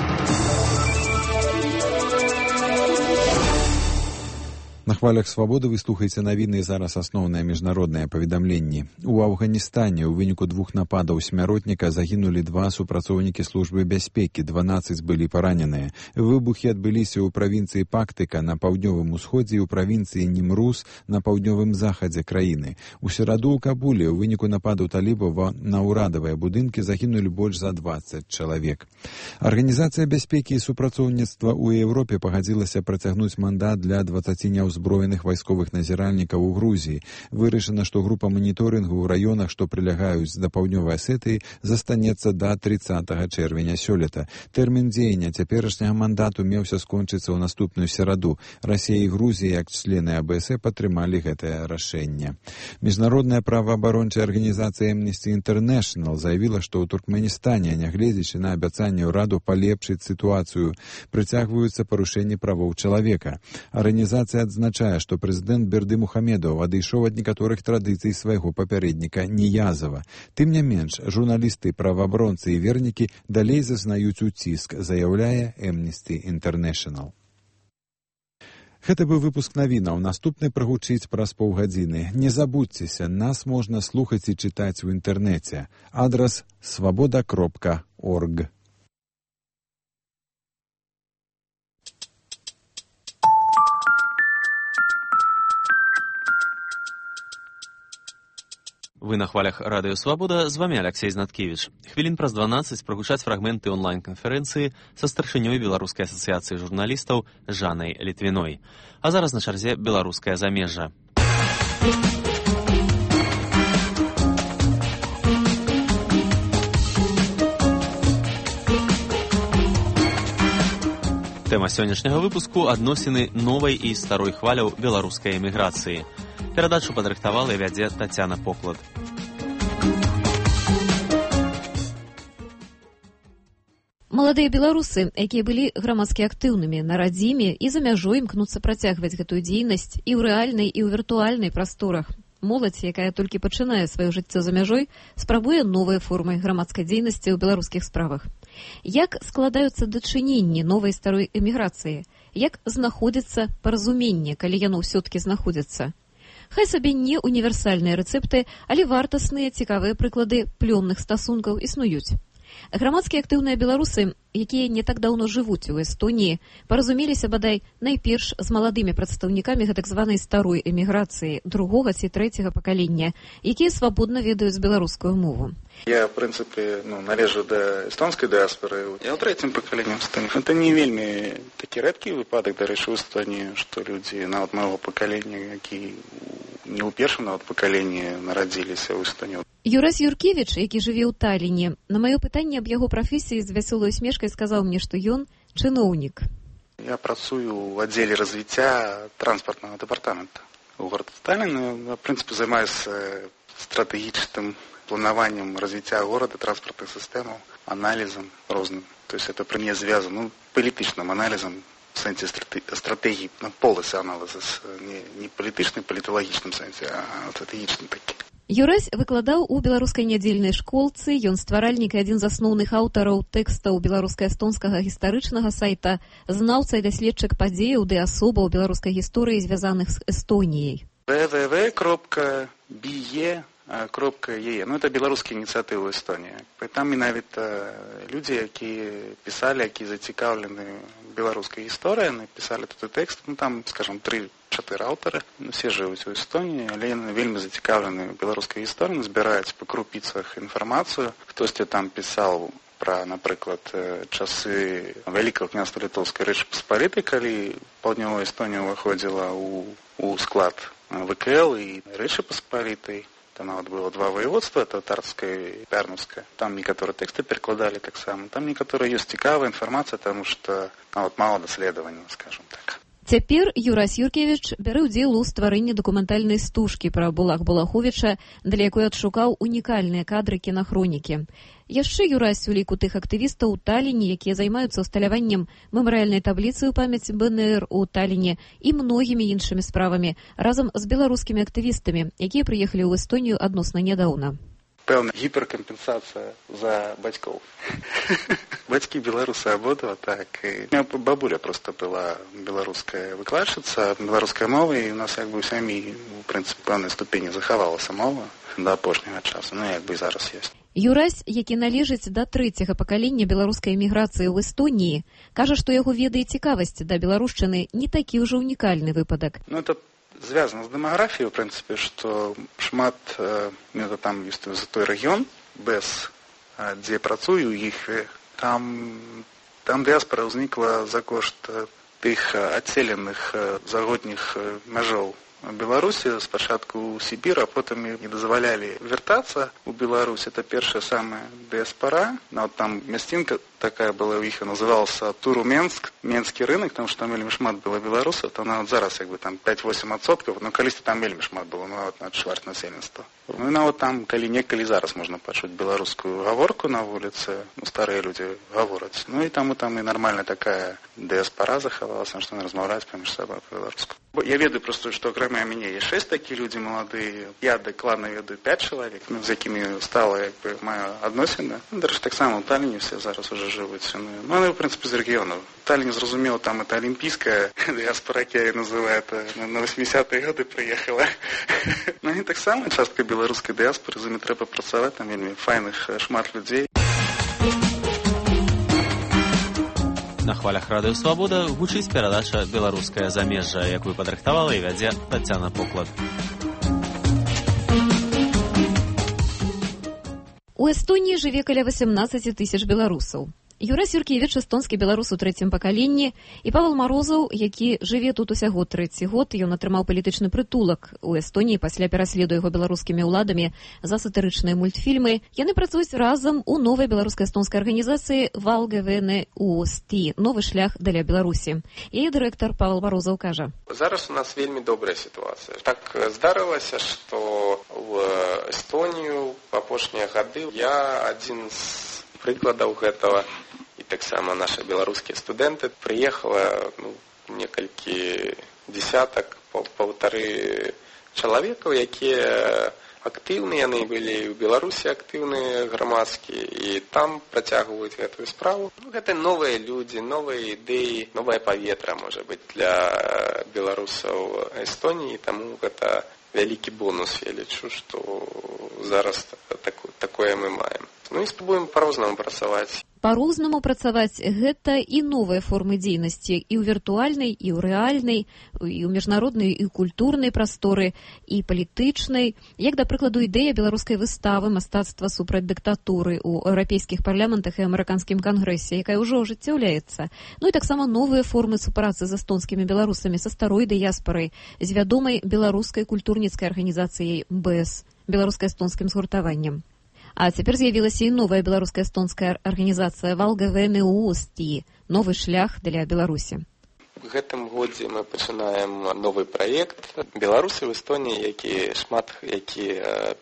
На хвалях «Свабоды» вы слухаеце навіны і зараз асноўныя міжнародныя паведамленні. У Афганістане ў выніку двух нападаў смяротніка загінулі два супрацоўнікі службы бяспекі, дванаццаць былі параненыя. Выбухі адбыліся ў правінцыі Пактыка на паўднёвым усходзе і ў правінцыі Німрус на паўднёвым захадзе краіны. У сераду ў Кабуле ў выніку нападу талібаў на ўрадавыя будынкі загінулі больш за дваццаць чалавек. Арганізацыя бяспекі і супрацоўніцтва ў Еўропе пагадзілася працягнуць мандат для дваццаці няўзброеных вайсковых назіральнікаў у Грузіі. Вырашана, што група маніторынгу ў раёнах, што прылягаюць да паўднёвай Асетыі, застанецца да трыццатага чэрвеня сёлета. Тэрмін дзеяння цяперашняга мандату меўся скончыцца ў наступную сераду. Расія і Грузія, як члены А Бэ Эс падтрымалі гэтае рашэнне. Міжнародная праваабарончая арганізацыя Amnesty International заявіла, што ў Туркменістане, нягледзячы на абяцанне ўраду палепшыць сітуацыю, прыцягваюцца парушэнні правоў чалавека. Арганізацыя адзначае, што прэзідэнт Берды Мухамедаў адышоў ад некаторых традыцый свайго папярэдніка Ніязава. Тым не менш, журналісты, праваабаронцы і вернікі далей зазнаюць уціск, заяўляе Amnesty International. Гэта быў выпуск навінаў. Наступны прагучыць праз паўгадзіны. Не забудзьцеся, нас можна слухаць і чытаць у інтэрнэце. Адрас свабода кропка орг. Вы на хвалях радыё «Свабода», з вамі Алексей Знаткевіч. Хвілін праз дванаццаць прагучаць фрагменты онлайн-канферэнцыі са старшынёй Беларускай асацыяцыі журналістаў Жаннай Літвіной. А зараз на чарзе «Беларускае замежжа». Тэма сённяшняга выпуску – адносіны новай і старой хваляў беларускай эміграцыі. Перадачу падрыхтавала і вядзе Тацяна Поклад. Маладыя беларусы, якія былі грамадскі актыўнымі на радзіме і за мяжой, імкнуцца працягваць гэтую дзейнасць і ў рэальнай, і ў віртуальнай прасторах. моладзь, якая толькі пачынае сваё жыццё за мяжой, спрабуе новыя формы грамадскай дзейнасці ў беларускіх справах. Як складаюцца дачыненні новай старой эміграцыі? Як знаходзіцца паразуменне, калі яно ўсё-ткі знаходзіцца? Хай сабе не універсальныя рэцэпты, але вартасныя цікавыя прыклады плённых стасункаў існуюць. Грамадскія актыўныя беларусы, якія не так даўно жывуць у Эстоніі, паразумеліся бадай найперш з маладымі прадстаўнікамі гэтак званай старой эміграцыі другога ці трэцяга пакалення, якія свабодна ведаюць беларускую мову. Я, в принципе, ну, належу до эстонской диаспоры. Я в третьем поколении в Эстонии. Это не вельми такий редкий випадок, до речі, в Эстонии, что люди на вот моего поколения, які не у першого вот поколения народились в Эстонии. Юрась Юркевич, які жыве ў Талліне, на маё пытанне аб яго прафесіі з вясёлай усмешкай сказаў мне, што ён чыноўнік. Я працую в отделе развития транспортного департамента у города Таллина. Я, в принципе, занимаюсь стратегическим планованием развития города, транспортных систем, анализом разным. То есть это при мне связано, ну, политичным анализом, в сенсе стратегии, ну, полосы анализа, не, не политичным, политологичным сенсе, а стратегичным таким. Юрась выкладаў у беларускай нядзельнай школцы, ён стваральнік і адзін з асноўных аўтараў тэкстаў беларуска-эстонскага гістарычнага сайта, знаўца і даследчык падзеяў ды асобаў беларускай гісторыі, звязаных з Эстоніяй. вэ вэ вэ крапка би е крапка е е. Ну, это беларускія ініцыятывы Эстонії. Там менавіта людзі, якія пісалі, якія зацікаўлены беларускай гісторыяй, напісалі тут тэкст. Ну, там, скажем, тры-чатыры аўтары. Все жывуць у Эстоніі, але яны вельмі зацікаўлены беларускай гісторыяй, збіраюць па крупіцах інфармацыю. Хтосьці там пісаў пра, напрыклад, часы Вялікага княства Літоўскай Рэчы Паспалітай, калі паўднёвая Эстонія ўваходзіла ў, у склад вэ ка эл і Рэчы Паспалітай. Там нават было два воеводства, татарскае і пярнаўскае. Там некаторыя тэксты перакладалі таксама. Там некаторая ёсць цікавая інфармацыя, таму што нават мала даследаванняў, скажем так. Цяпер Юрась Юркевич бярэ ўдзел у стварэнні дакументальнай стужкі пра Булах Булаховіча, для якой адшукаў унікальныя кадры кінахронікі. Яшчэ Юрась у ліку тых актывістаў у Талліне, якія займаюцца ўсталяваннем мемарыяльнай табліцы ў памяць бэ эн эр у Талліне і многімі іншымі справамі, разам з беларускімі актывістамі, якія прыехалі ў Эстонію адносна нядаўна. Пэўна гіперкампенсацыя за бацькоў. Бацькі беларусы абодва, так. І у меня бабуля просто была беларуская выкладчыца беларускай мовы, і у нас як бы у сям'і, у прынцыпе, пэўнай ступені захавалася мова да апошняга часу, ну як бы і зараз ёсць. Юрась, які належыць да трэцяга пакалення беларускай эміграцыі ў Эстоніі, кажа, што яго веды і цікавасць да беларушчыны не такі ўжо унікальны выпадак. Ну, это звязано з дэмаграфіяй, у прынцыпе, што шмат, э, это там ёсць за той рэгіён, без, э, дзе працую іх, там, там дыаспара ўзнікла за кошт э, тых адселеных э, загодніх э, мяжоў Беларусі, спачатку ў Сібір, а потым не дазвалялі вяртацца ў Беларусь. Это першая самая дыаспара. Ну, там мясцінка такая была ў іх, называлася Туру-Менск, Менскі рынок, там што там вельмі шмат было беларусаў, то нават зараз як бы там пяць-восем адсоткаў, но калісьці там вельмі шмат было, нават на чвэрць насельніцтва. Ну і нават там, калі некалі зараз можна пачуць беларускую гаворку на вуліцы, ну, старыя людзі гавораць. Ну і там і там і нармальная такая дыаспара захавалася, што яны размаўляюць паміж сабой па-беларуску. Я ведаю просто, што акрамя мяне є шэсць такі людзі маладыя. Я дакладна ведаю пяць чалавек, ну, з якімі стала як бы маю адносіны. Ну, дарэчы, таксама ў Талліне все зараз уже жывуць. Ну, яны, в прынцыпе, з рэгіёнаў. Таллін, зразумела, там это алімпійская дыаспара, якая называе, на восьмідзесятыя гады прыехала. Ну і таксама частка беларускай дыаспоры, з імі трэба працаваць, там вельмі файных шмат людзей. На хвалях радыё «Свабода» гучыць перадача «Беларускае замежжа», якую падрыхтавала і вядзе Тацяна Поклад. У Эстоніі жыве каля васемнаццаць тысяч беларусаў. Юрась Юркевич, эстонскі беларус у трэцім пакаленні, і Павел Марозаў, які жыве тут усяго трэці год, ён атрымаў палітычны прытулак у Эстоніі пасля пераследу яго беларускімі ўладамі за сатырычныя мультфільмы. Яны працуюць разам у новай беларуска-эстонскай арганізацыі «Валгавене УСТ» – «Новы шлях для Беларусі». Яе дырэктар Павел Марозаў кажа. Зараз у нас вельмі добрая сітуацыя. Так здарылася, што ў Эстонію в апошнія гады я адзін з прыкладаў гэтага, і таксама нашы беларускія студэнты, прыехала ну, некалькі десятак, паўтары чалавекаў, якія актыўныя, яны былі ў Беларусі актыўныя грамадскія і там працягваюць гэтую справу. Ну, гэта новыя людзі, новыя ідэі, новае паветра, можа быць, для беларусаў Эстоніі, таму гэта вялікі бонус, я лічу, што зараз так, такое мы маем. Ну і спробуем па-рознаму працаваць. Па-рознаму працаваць гэта і новыя формы дзейнасці і ў віртуальнай, і ў рэальнай, і ў міжнароднай, і ў культурнай прасторы, і палітычнай. Як, да прыкладу, ідэя беларускай выставы мастацтва супраць дыктатуры ў еўрапейскіх парламентах і амерыканскім кангрэсе, якая ўжо ажыццяўляецца. Ну і таксама новыя формы супрацы з эстонскімі беларусамі са старой дыяспорай, з вядомай беларускай культурніцкай арганізацыяй бэ эс, беларуска-эстонскім згуртаваннем. А цяпер з'явілася і новая беларуска-эстонская арганізацыя Валгавене Уості, новы шлях для Беларусі. В гэтым годзе мы пачынаем новы праект. Беларусы в Эстоніі, які шмат, які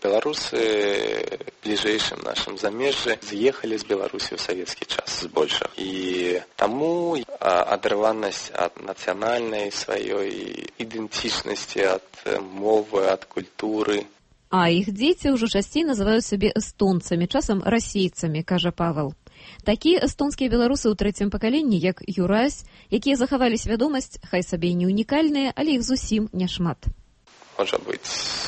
беларусы бліжэйшым нашым замежжы з'ехалі з Беларусі ў савецкі час збольшага. І таму адрыванасць ад нацыянальнай сваёй ідэнтычнасці, ад мовы, ад культуры. А іх дзеці ўжо часцей называюць сябе эстонцамі, часам расейцамі, кажа Павел. Такія эстонскія беларусы ў трэцім пакаленні, як Юрась, якія захавалі свядомасць, хай сабе і не унікальныя, але іх зусім няшмат. Можа быць,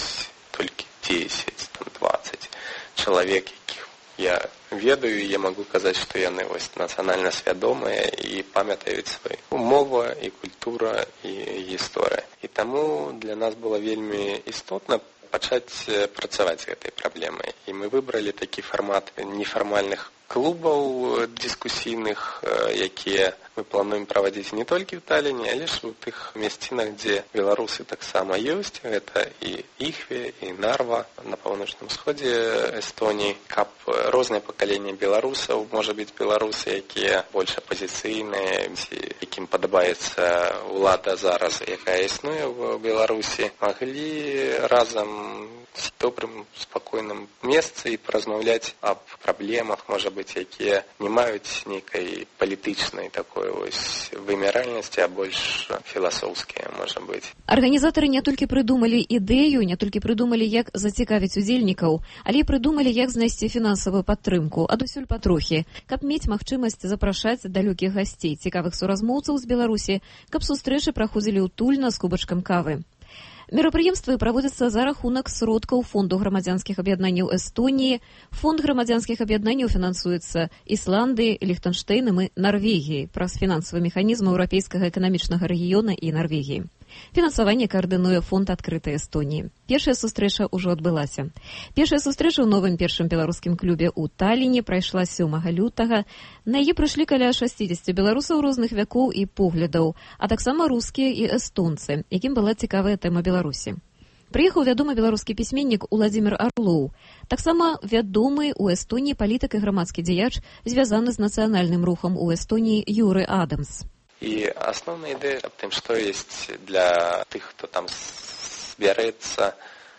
толькі дзесяць, дваццаць чалавек, якіх я ведаю, і я магу казаць, што яны вось нацыянальна свядомыя і памятаюць сваю мову, і культура, і гісторыя. І таму для нас было вельмі істотна пачаць працаваць з гэтай праблемай. І мы выбралі такі фармат нефармальных клубаў дыскусійных, якія мы плануем праводзіць не толькі ў Талліне, але ж у тых месцінах, дзе беларусы таксама ёсць. Гэта і Іхве, і Нарва на паўночным сходзе Эстоніі. Каб рознае пакаленне беларусаў, можа быць беларусы, якія больш апазіцыйныя, якім падабаецца ўлада зараз, якая існуе ў Беларусі, маглі разам з добрым, спакойным месцы і паразмаўляць аб праблемах, можа быць, якія не маюць нейкай палітычнай такой вось вымяральнасці, а больш філасофскія, можа быць. Арганізатары не толькі прыдумалі ідэю, не толькі прыдумалі, як зацікавіць удзельнікаў, але і прыдумалі, як знайсці фінансавую падтрымку, адусюль патрохі, каб мець магчымасць запрашаць далёкіх гасцей, цікавых суразмоўцаў з Беларусі, каб сустрэчы праходзілі ўтульна з кубачкам кавы. Мерапрыемствы праводзяцца за рахунак сродкаў Фонду грамадзянскіх аб'яднанняў Эстоніі. Фонд грамадзянскіх аб'яднанняў фінансуецца Ісландыяй, Ліхтэнштэйнам і Нарвегіяй праз фінансавы механізм Еўрапейскага эканамічнага рэгіёна і Нарвегіі. Фінансаванне каардынуе Фонд адкрытай Эстоніі. Першая сустрэча ўжо адбылася. Першая сустрэча ў новым першым беларускім клубе ў Талліне прайшла сёмага лютага. На яе прыйшлі каля шасцідзесят беларусаў розных вякоў і поглядаў, а таксама рускія і эстонцы, якім была цікавая тэма Беларусі. Прыехаў вядомы беларускі пісьменнік Уладзімір Арлоў, таксама вядомы ў Эстоніі палітык і грамадскі дзеяч, звязаны з нацыянальным рухам у Эстоніі Юры Адамс. І асноўная ідэя аб тым, што ёсць для тых, хто там збярэцца,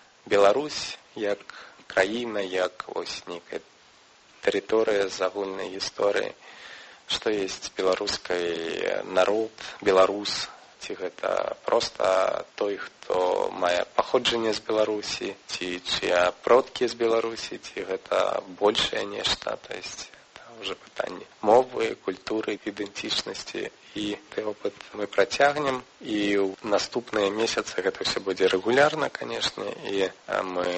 Беларусь як краіна, як ось нейкая тэрыторыя з агульнай гісторыі, што ёсць беларускай народ, беларус, ці гэта проста той, хто мае паходжанне з Беларусі, ці чыя продкі з Беларусі, ці гэта большае нешта, то есть уже пытанне мовы, культуры, ідэнтычнасці. І гэты опыт мы працягнем, і ў наступныя месяцы гэта ўсё будзе рэгулярна, канешне, і мы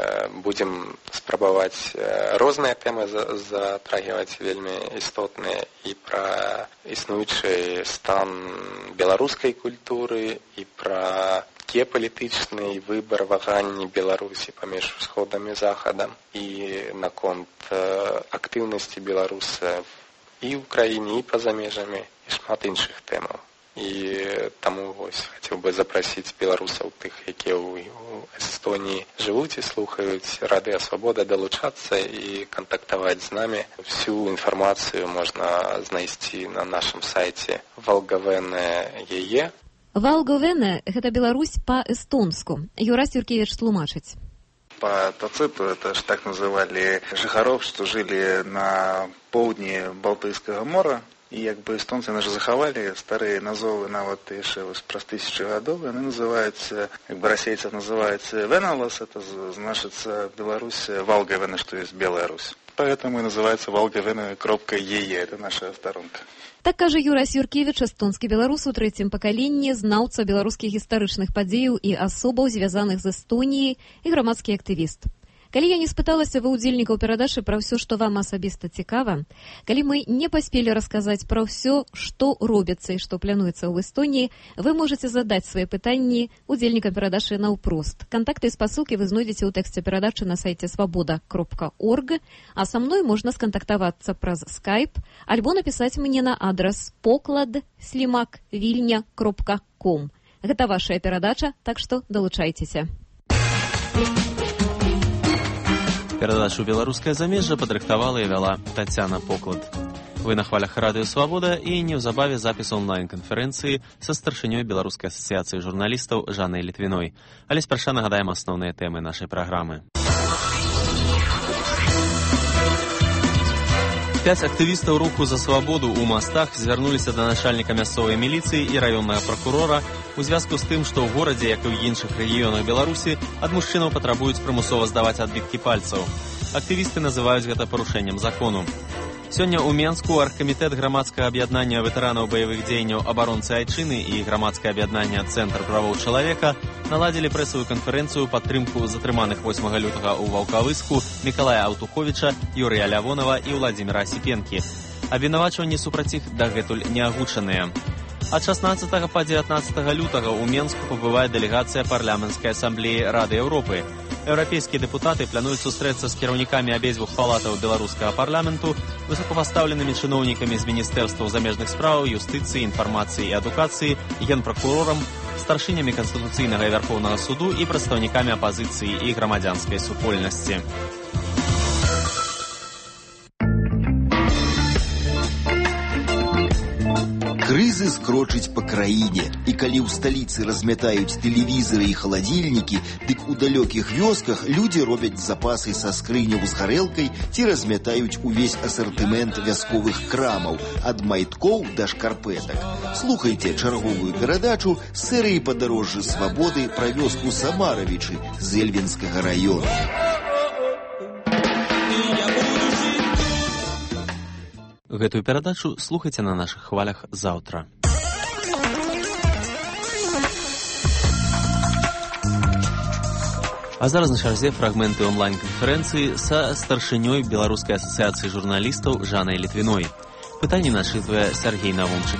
будзем спрабаваць розныя тэмы затрагіваць вельмі істотныя і пра існуючы стан беларускай культуры, і пра геапалітычны выбар ваганні Беларусі паміж усходам і захадам, і наконт актыўнасці беларусаў і ў краіне, і па-за межамі, і шмат іншых тэмаў. І таму вось хацеў бы запрасіць беларусаў, тых, якія ў Эстоніі жывуць і слухаюць Радыё Свабода, далучацца і кантактаваць з намі. Всю інфармацыю можна знайсці на нашым сайце Валгавене точка е е. Валгавене – гэта Беларусь па-эстонску. Юрась Юркевич тлумачыць. По Тациту, это ж так называли жыхароў, што жылі на поўдні Балтыйскага мора, І як бы эстонцы нас захавалі старыя назовы нават яшчэ праз тысячы гадоў, яны называюцца, як бы расейцев называецца Веналас, это значыцца Беларусь Валгавена, што есть Беларусь. Поэтому и называется Валгавена кропка ЕЕ, это наша сторонка. Так кажа Юрась Юркевіч, эстонскі беларус у трэцім пакаленні, знаўца беларускіх гістарычных падзеяў і асобаў, звязаных з Эстоніяй, і грамадскі актывіст. Калі я не спыталася ва ўдзельнікаў перадачы пра ўсё, што вам асабіста цікава, калі мы не паспелі расказаць пра ўсё, што робіцца і што плануецца ў Эстоніі, вы можаце задаць свае пытанні удзельнікам перадачы наўпрост. Кантакты і спасылкі вы знойдзеце ў тэксце перадачы на сайце свабода кропка орг, а са мной можна скантактавацца праз скайп альбо напісаць мне на адрас поклад слімак вільня кропка ком. Гэта вашая перадача, так што далучайцеся. Перадачу «Беларускае замежжа» падрыхтавала і вяла Тацяна Поклад. Вы на хвалях радыё «Свабода» і неўзабаве запіс онлайн-канферэнцыі са старшынёй Беларускай асацыяцыі журналістаў Жаннай Літвіной. Але спярша нагадаем асноўныя тэмы нашай праграмы. Пяць актывістаў руху за свабоду ў Мастах звярнуліся да начальніка мясцовай міліцыі і раённага пракурора у звязку з тым, што ў горадзе, як і ў іншых рэгіёнах Беларусі, ад мужчынаў патрабуюць прымусова здаваць адбіткі пальцаў. Актывісты называюць гэта парушэннем закону. Сёння ў Менску аргкамітэт грамадскага аб'яднання ветэранаў баявых дзеянняў абаронцы Айчыны і грамадскае аб'яднання Цэнтр правоў чалавека наладзілі прэсавую канферэнцыю падтрымку затрыманых восьмага лютага ў Ваўкавыску Мікалая Аўтуховіча, Юрыя Лявонава і Владзіміра Асіпенкі. Абвінавачванні супраць іх дагэтуль не агучаныя. Ад шаснаццатага па дзевятнаццатага лютага ў Менску пабывае дэлегацыя парламенцкай асамблеі Рады Еўропы. Еўрапейскія дэпутаты плануюць сустрэцца з кіраўнікамі абедзвюх палатаў беларускага парламенту, высокапастаўленымі чыноўнікамі з міністэрстваў замежных спраў, юстыцыі, інфармацыі і адукацыі, генпракурорам, старшынямі Канстытуцыйнага і Вярхоўнага суду і прадстаўнікамі апазіцыі і грамадзянскай супольнасці. Крызис крочыць па краіне, і калі ў сталіцы размятаюць тэлевізоры і халадзільнікі, дык у далёкіх вёсках людзі робяць запасы са скрыняў з гарэлкай ці размятаюць увесь асартымент вясковых крамаў, ад майткоў да шкарпэтак. Слухайце чарговую перадачу з серыі «Падарожжы свабоды» пра вёску Самаравічы з Эльвінскага раёну. Гэтую перадачу слухайце на нашых хвалях заўтра. А зараз на чарзе фрагменты онлайн-канферэнцыі са старшынёй Беларускай асацыяцыі журналістаў Жаннай Літвіной. Пытанні начытвае Сергей Навончык.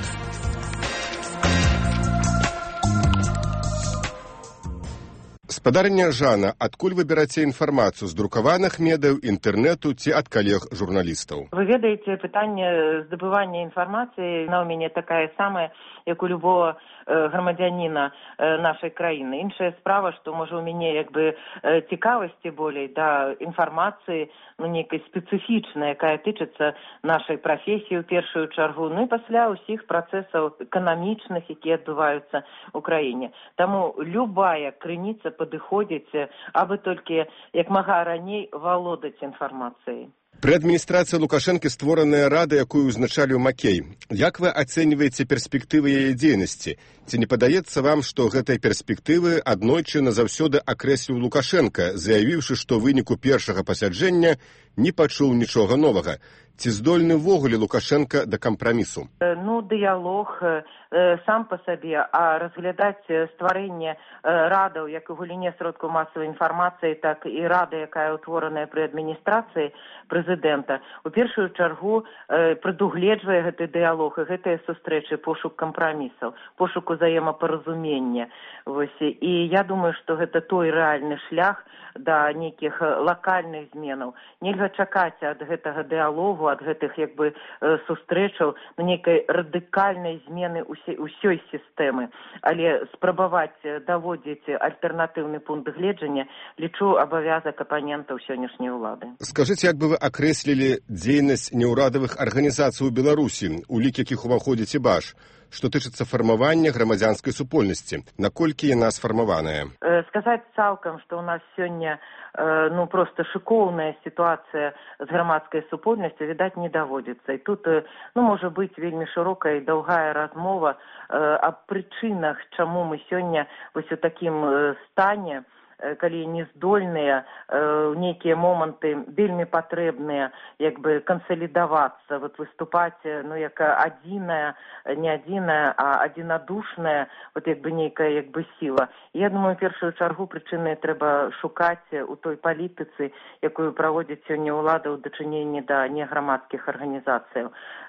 Спадарня Жанна, адкуль вы бяраце інфармацыю з друкаваных медыяў, інтэрнэту ці ад калег-журналістаў? Вы ведаеце, пытанне здабывання інфармацыі на ў мяне такая самая, як у любого грамадзяніна нашай краіны. Іншая справа, што можа у мяне як бы цікавасці болей да інфармацыі, ну нейкай спецыфічнай, якая тычыцца нашай прафесіі ў першую чаргу, ну і пасля ўсіх працэсаў эканамічных, якія адбываюцца ў краіне. Таму любая крыніца падыходзіць, абы толькі як мага раней валодаць інфармацыяй. Пры адміністрацыі Лукашэнкі створаная рада, якую ўзначаліў Макей. Як вы ацэньваеце перспектывы яе дзейнасці? Ці не падаецца вам, што гэтыя перспектывы аднойчы назаўсёды акрэсліў Лукашэнка, заявіўшы, што ў выніку першага пасяджэння не пачуў нічога новага? Ці здольны ўвогуле Лукашенко да кампрамісу? Ну, дыялог сам па сабе, а разглядаць стварэнне радаў, як у галіне сродкаў масавай інфармацыі, так і рада, якая ўтвораная пры адміністрацыі прэзідэнта, у першую чаргу прадугледжвае гэты дыялог і гэтыя сустрэчы, пошук кампрамісаў, пошук узаемапаразумення. І я думаю, што гэта той рэальны шлях да нейкіх лакальных зменаў. Нельга чакаць ад гэтага дыялогу, ад гэтых як бы сустрэчаў, ну, нейкай радыкальнай змены ўсёй сістэмы. Але спрабаваць даводзіць альтэрнатыўны пункт гледжання, лічу абавязак апанентаў сённяшняй улады. Скажыце, як бы вы акрэслілі дзейнасць неўрадавых арганізацый у Беларусі, у лік якіх уваходзіць і БАШ? што тычыцца фармавання грамадзянскай супольнасці. Наколькі яна сфармаваная? Сказаць цалкам, што ў нас сёння ну просто шыкоўная сітуацыя з грамадскай супольнасцю, відаць, не даводзіцца. І тут ну можа быць вельмі шырокая і даўгая размова аб прычынах, чаму мы сёння вось у такім стане, калі не здольныя ў нейкія моманты вельмі патрэбныя як бы кансалідавацца, вот выступаць ну як адзіная, не адзіная, а адзінадушная вот як бы нейкая як бы сіла. Я думаю, першую чаргу прычыны трэба шукаць у той палітыцы, якую праводзіць сёння ўлада ў дачыненні да неграмадскіх арганізацыяў.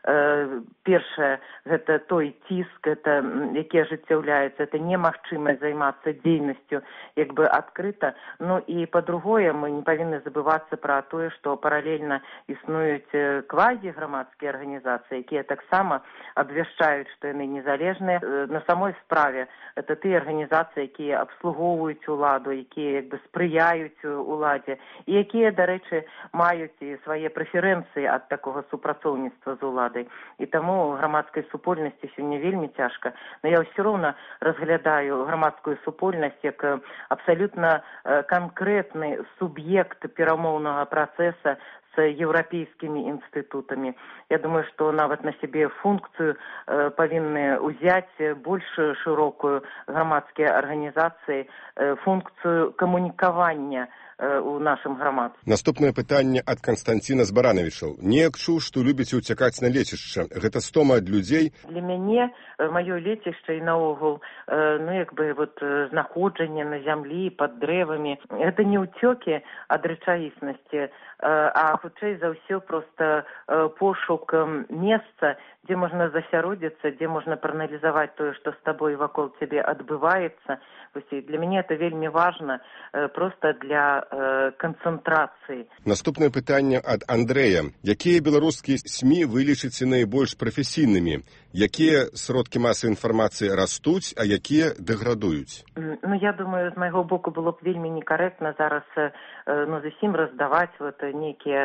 Першае, гэта той ціск, гэта, які ажыццяўляецца, это немагчымасць займацца дзейнасцю як бы адкрыта. Ну і па-другое, мы не павінны забывацца пра тое, што паралельна існуюць квазіграмадскія арганізацыі, якія таксама абвяшчаюць, што яны незалежныя. На самой справе это тыя арганізацыі, якія абслугоўваюць уладу, якія як бы спрыяюць уладзе, і якія, дарэчы, маюць і свае прэферэнцыі ад такога супрацоўніцтва з уладай. І таму грамадскай супольнасці сёння вельмі цяжка. Но я ўсё роўна разглядаю грамадскую супольнасць як абсалютна конкретный субъект перамоўнага працэса с еўрапейскімі інстытутамі. Я думаю, што нават на сябе функцыю э, павінны ўзяць больш шырокую грамадскія арганізацыі, э, функцыю камунікавання у нашым грамадстве. Наступнае пытанне ад Канстанціна Збаранавічаў. Неяк чуў, што любіце ўцякаць на лецішча. Гэта стома ад людзей? Для мяне маё лецішча і наогул ну як бы вот знаходжанне на зямлі пад дрэвамі, гэта не ўцёкі ад рэчаіснасці, а хутчэй за ўсё проста пошук месца, дзе можна засяродзіцца, дзе можна прааналізаваць тое, што з табой вакол цябе адбываецца. Для мяне это вельмі важна проста для канцэнтрацыі. Наступнае пытанне ад Андрэя. Якія беларускія СМІ вы лічыце найбольш прафесійнымі? Якія сродкі масавай інфармацыі растуць, а якія дэградуюць? Ну, я думаю, з майго боку было б вельмі некарэктна зараз ну, зусім раздаваць вот нейкія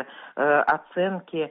ацэнкі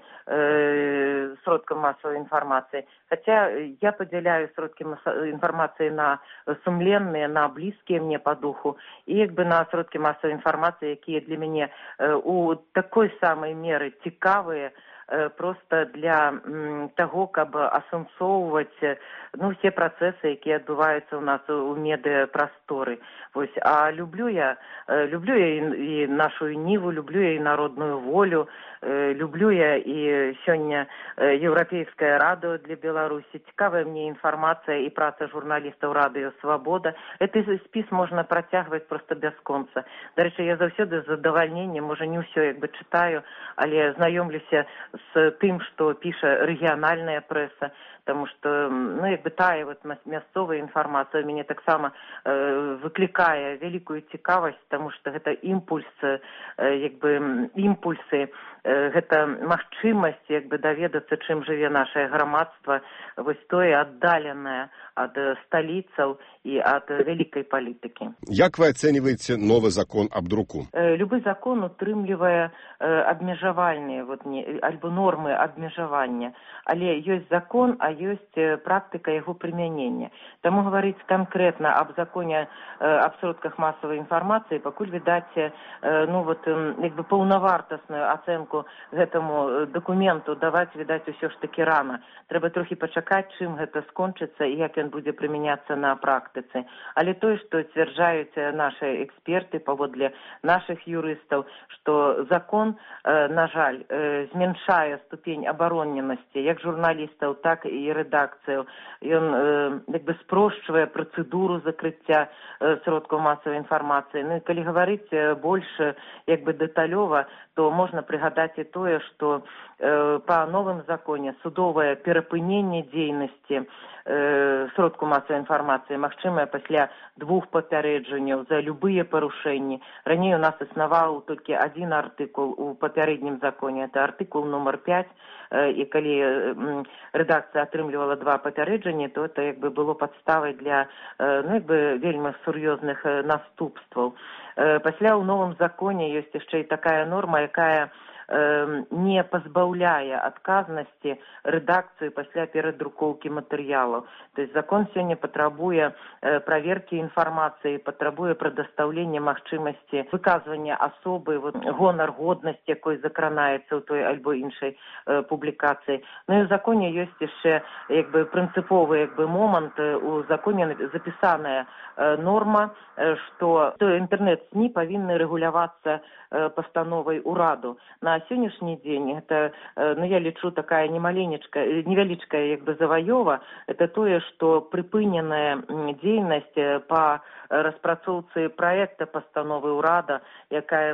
сродкам масавай інфармацыі. Хотя я падзяляю сродкі інфармацыі на сумленныя, на блізкія мне по духу, і як бы на сродкі масавай інфармацыі, якія для мяне у такой самай меры цікавыя, просто для того, каб асэнсоўваць ну, все працэсы, якія адбываюцца ў нас у медыапрасторы. Вось. А люблю я, люблю я і, і нашу ніву, люблю я і народную волю, люблю я і сёння Еўрапейскае радыё для Беларусі. Цікавая мне інфармацыя і праца журналістаў радыё «Свабода». Гэты спіс можна працягваць проста бясконца. Дарэчы, я заўсёды з задавальненнем, можа не ўсё як бы чытаю, але знаёмлюся з тым, што піша рэгіянальная прэса, потому что ну, як бы тая вот мясцовая інфармацыя мяне таксама э, выклікае вялікую цікавасць, потому что гэта імпульс, э, як бы імпульсы, э, гэта магчымасць як бы даведацца, чым жыве нашае грамадства, вось тое аддаленае ад сталіцаў і ад вялікай палітыкі. Як вы ацэньваеце новы закон аб друку? Э, любы закон утрымлівае э, абмежавальныя вот, не, альбо нормы абмежавання, але ёсць закон, а ёсць практыка яго прымянення. Таму гаварыць канкрэтна аб законе аб сродках масавай інфармацыі пакуль відаць ну вот як бы паўнавартасную ацэнку гэтаму дакументу даваць відаць усё ж такі рана. Трэба трохі пачакаць, чым гэта скончыцца і як ён будзе прымяняцца на практыцы. Але тое, што сцвярджаюць нашы эксперты паводле нашых юрыстаў, што закон, на жаль, зменшае ступень абароненасці як журналістаў, так і рэдакцыю. Ён як бы спрошчвае працэдуру закрыцця сродкаў масавай інфармацыі. Ну і калі гаварыць больш як бы дэталёва, то можна прыгадаць і тое, што па новым законе судовае перапыненне дзейнасці сродку масавай інфармацыі магчымае пасля двух папярэджанняў за любыя парушэнні. Раней у нас існаваў толькі адзін артыкул у папярэднім законе, это артыкул нумар пяць, і калі рэдакцыя атрымлівала два папярэджанні, то это як бы было падставай для ну, як бы вельмі сур'ёзных наступстваў. Пасля ў новым законе ёсць яшчэ і такая норма, якая не пазбаўляе адказнасці рэдакцыю пасля перадрукоўкі матэрыялаў. То есть закон сёння патрабуе праверкі інфармацыі, патрабуе прадастаўлення магчымасці выказвання асобы, вот, гонар, годнасць, якой закранаецца ў той альбо іншай публікацыі. Ну і ў законе ёсць яшчэ як бы прынцыповы як бы момант. У законе запісаная норма, што інтэрнэт-СМІ павінны рэгулявацца пастановай ураду. На сённяшні дзень гэта, ну я лічу, такая немаленечкая, невялічкая як бы заваёва, это тое, што прыпыненая дзейнасць па распрацоўцы праекта пастановы ўрада, якая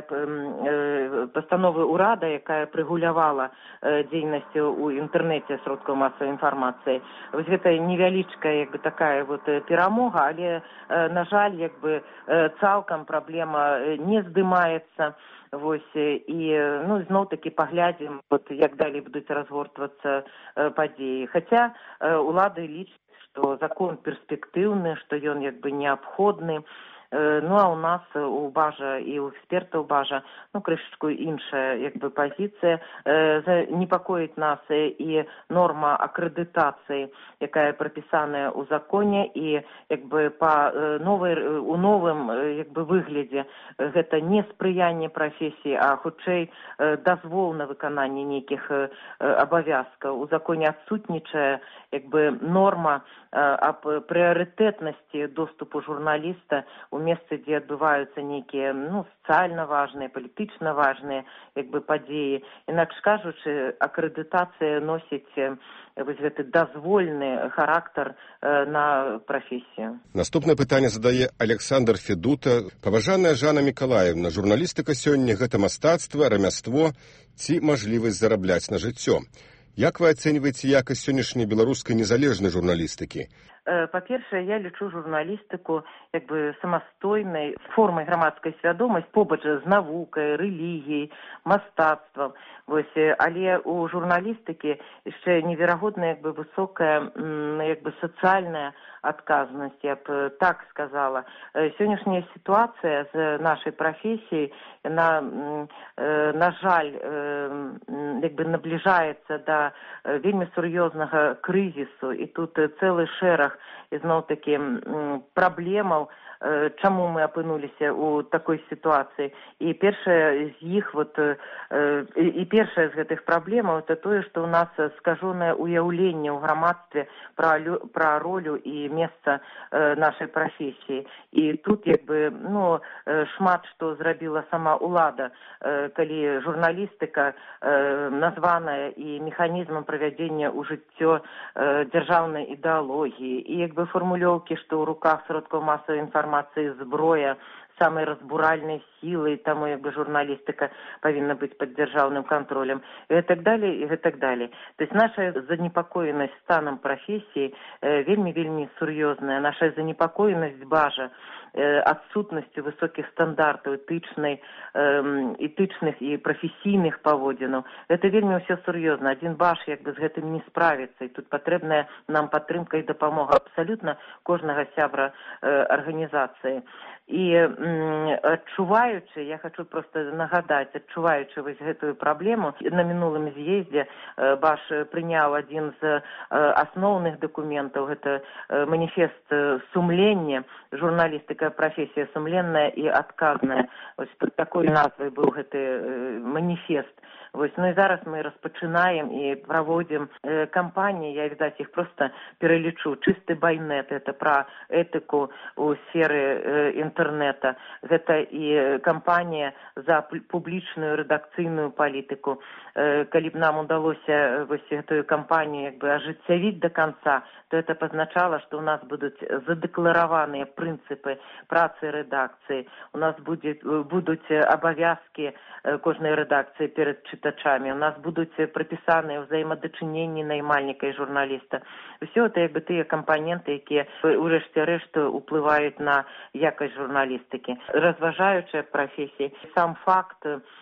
пастановы ўрада, якая прэгулявала дзейнасць у інтэрнэце сродкаў масавай інфармацыі. Вось гэта невялічкая як бы такая вот перамога, але на жаль, як бы цалкам праблема не здымаецца. Вось, і ну, зноў-такі паглядзім, вот, як далей будуць разгортвацца падзеі. Хаця улады лічаць, што закон перспектыўны, што ён як бы неабходны. Ну, а у нас, у Бажа і у экспертаў Бажа, ну, крышачку іншая, як бы, пазіцыя. Непакоіць нас і норма акрэдытацыі, якая прапісаная ў законе, і, як бы, па новай, у новым, як бы, выглядзе гэта не спрыянне прафесіі, а хутчэй дазвол на выкананне нейкіх абавязкаў. У законе адсутнічае, як бы, норма аб прыярытэтнасці доступу журналіста у месцы, дзе адбываюцца нейкія, ну, сацыяльна важныя, палітычна важныя, як бы, падзеі. Інакш кажучы, акрэдытацыя носіць вось гэты дазвольны характар на прафесію. Наступнае пытанне задае Александр Федута. Паважаная Жанна Мікалаевна, журналістыка сёння гэта мастацтва, рамяство ці мажлівасць зарабляць на жыццё. Як вы ацэньваеце якасць сённяшняй беларускай незалежнай журналістыкі? Па-першае, я лічу журналістыку як бы самастойнай формай грамадскай свядомасці побач з навукай, рэлігіяй, мастацтвам. Вось, але у журналістыкі яшчэ неверагодна як бы высокая як бы сацыяльная адказнасць, я б так сказала. Сённяшняя сітуацыя з нашай прафесіяй, яна, на жаль, як бы набліжаецца да вельмі сур'ёзнага крызісу, і тут цэлы шэраг ізноў-такі праблемаў, чаму мы апынуліся ў такой сітуацыі. І першая з іх, вот, і першая з гэтых праблемаў, это тое, што ў нас скажонае ўяўленне ў грамадстве пра, пра ролю і месца нашай прафесіі. І тут, як бы, ну, шмат што зрабіла сама ўлада, калі журналістыка названая і механізмам правядзення ў жыццё дзяржаўнай ідэалогіі, і як бы фармулёўкі, што ў руках сродкаў масавай інфармацыі зброя самой разбуральной силы, тому як бы журналістика повинна быть под державным контролем, и так далее, и так далее. То есть наша занепокоенность станом профессии э, вельми-вельми сур'ёзная, наша занепокоенность Бажа э, отсутностью высоких стандартов этычной, э, этычных и професійных паводзінаў. Это вельми все сур'ёзна. Один Баж як бы з гэтым не справится, и тут потребная нам падтрымка и дапамога абсолютно кожнага сябра э, организации. І адчуваючы, я хочу просто нагадаць, адчуваючы вось гэтую праблему, на мінулым з'ездзе Баж прыняў адзін з асноўных дакументаў, гэта маніфест сумлення, журналістыка прафесія сумленная і адказная. Вось под такой назвай быў гэты маніфест. Вось, ну і зараз мы распачынаем і праводзім э, кампаніі, я, відаць, іх просто пералічу. Чысты байнет, это пра этыку ў сферы э, інтэрнэта. Гэта і кампанія за публічную рэдакцыйную палітыку. Э, калі б нам удалося вось гэтую кампанію як бы ажыццявіць до конца, то это пазначала, што ў нас будуць задэклараваныя прынцыпы працы рэдакцыі. У нас будзе, будуць абавязкі кожнай рэдакцыі перад чытачамі. У нас будуць прапісаныя ўзаемадачыненні наймальніка і журналіста. Усё это як бы тыя кампаненты, якія у рэшце рэшту уплываюць на якасць журналістыкі. Разважаючая прафесія, сам факт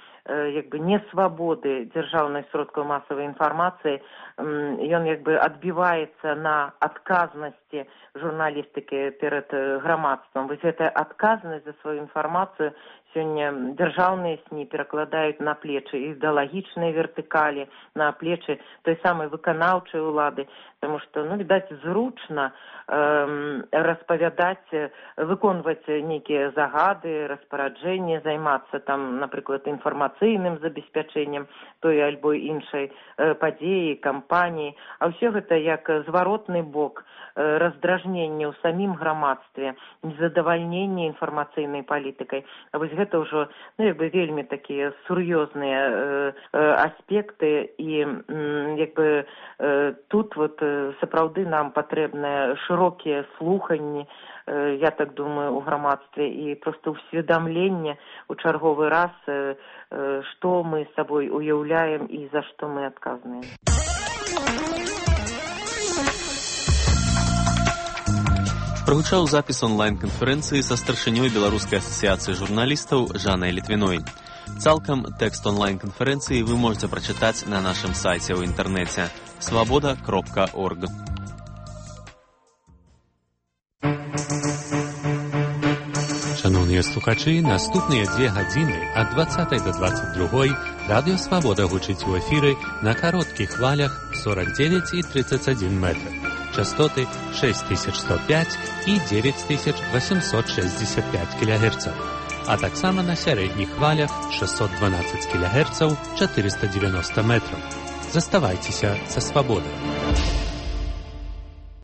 як бы несвабоды дзяржаўных сродкаў масавай інфармацыі, ён як бы адбіваецца на адказнасці адказнасці журналістыкі перад грамадствам. Вось гэтая адказнасць за сваю інфармацыю сёння дзяржаўныя СМІ перакладаюць на плечы ідэалагічнай вертыкалі, на плечы той самай выканаўчай улады, потому што, ну, відаць, зручна э, распавядаць, выконваць нейкія загады, распараджэнні, займацца там, напрыклад, інфармацыйным забеспячэннем той альбо іншай э, падзеі, кампаніі, а ўсё гэта як зваротны бок, э, раздражнення ў самім грамадстве, незадавальненне інфармацыйнай палітыкай. А вось гэта ўжо, ну, як бы вельмі такія сур'ёзныя э, э, аспекты, і э, як бы э, тут вот э, сапраўды нам патрэбныя шырокія слуханні, э, я так думаю, у грамадстве, і проста ўсведамленне у чарговы раз, э, э, што мы сабой уяўляем і за што мы адказныя. Прагучаў запіс онлайн-канферэнцыі са старшынёй Беларускай асацыяцыі журналістаў Жаннай Літвіной. Цалкам тэкст онлайн-канферэнцыі вы можете прачытаць на нашым сайце ў інтэрнэце свабода кропка орг. Шановныя слухачы, наступныя дзве гадзіны ад дваццатай да дваццаць другой радыё «Свабода» гучыць у эфіры на кароткіх хвалях сорок девять и тридцать один метр. Частоты шесть тысяч сто пять и девять тысяч восемьсот шестьдесят пять килогерцев, а таксама на сярэдніх хвалях шестьсот двенадцать килогерцев, четыреста девяносто метров. Заставайцеся са «Свабодай».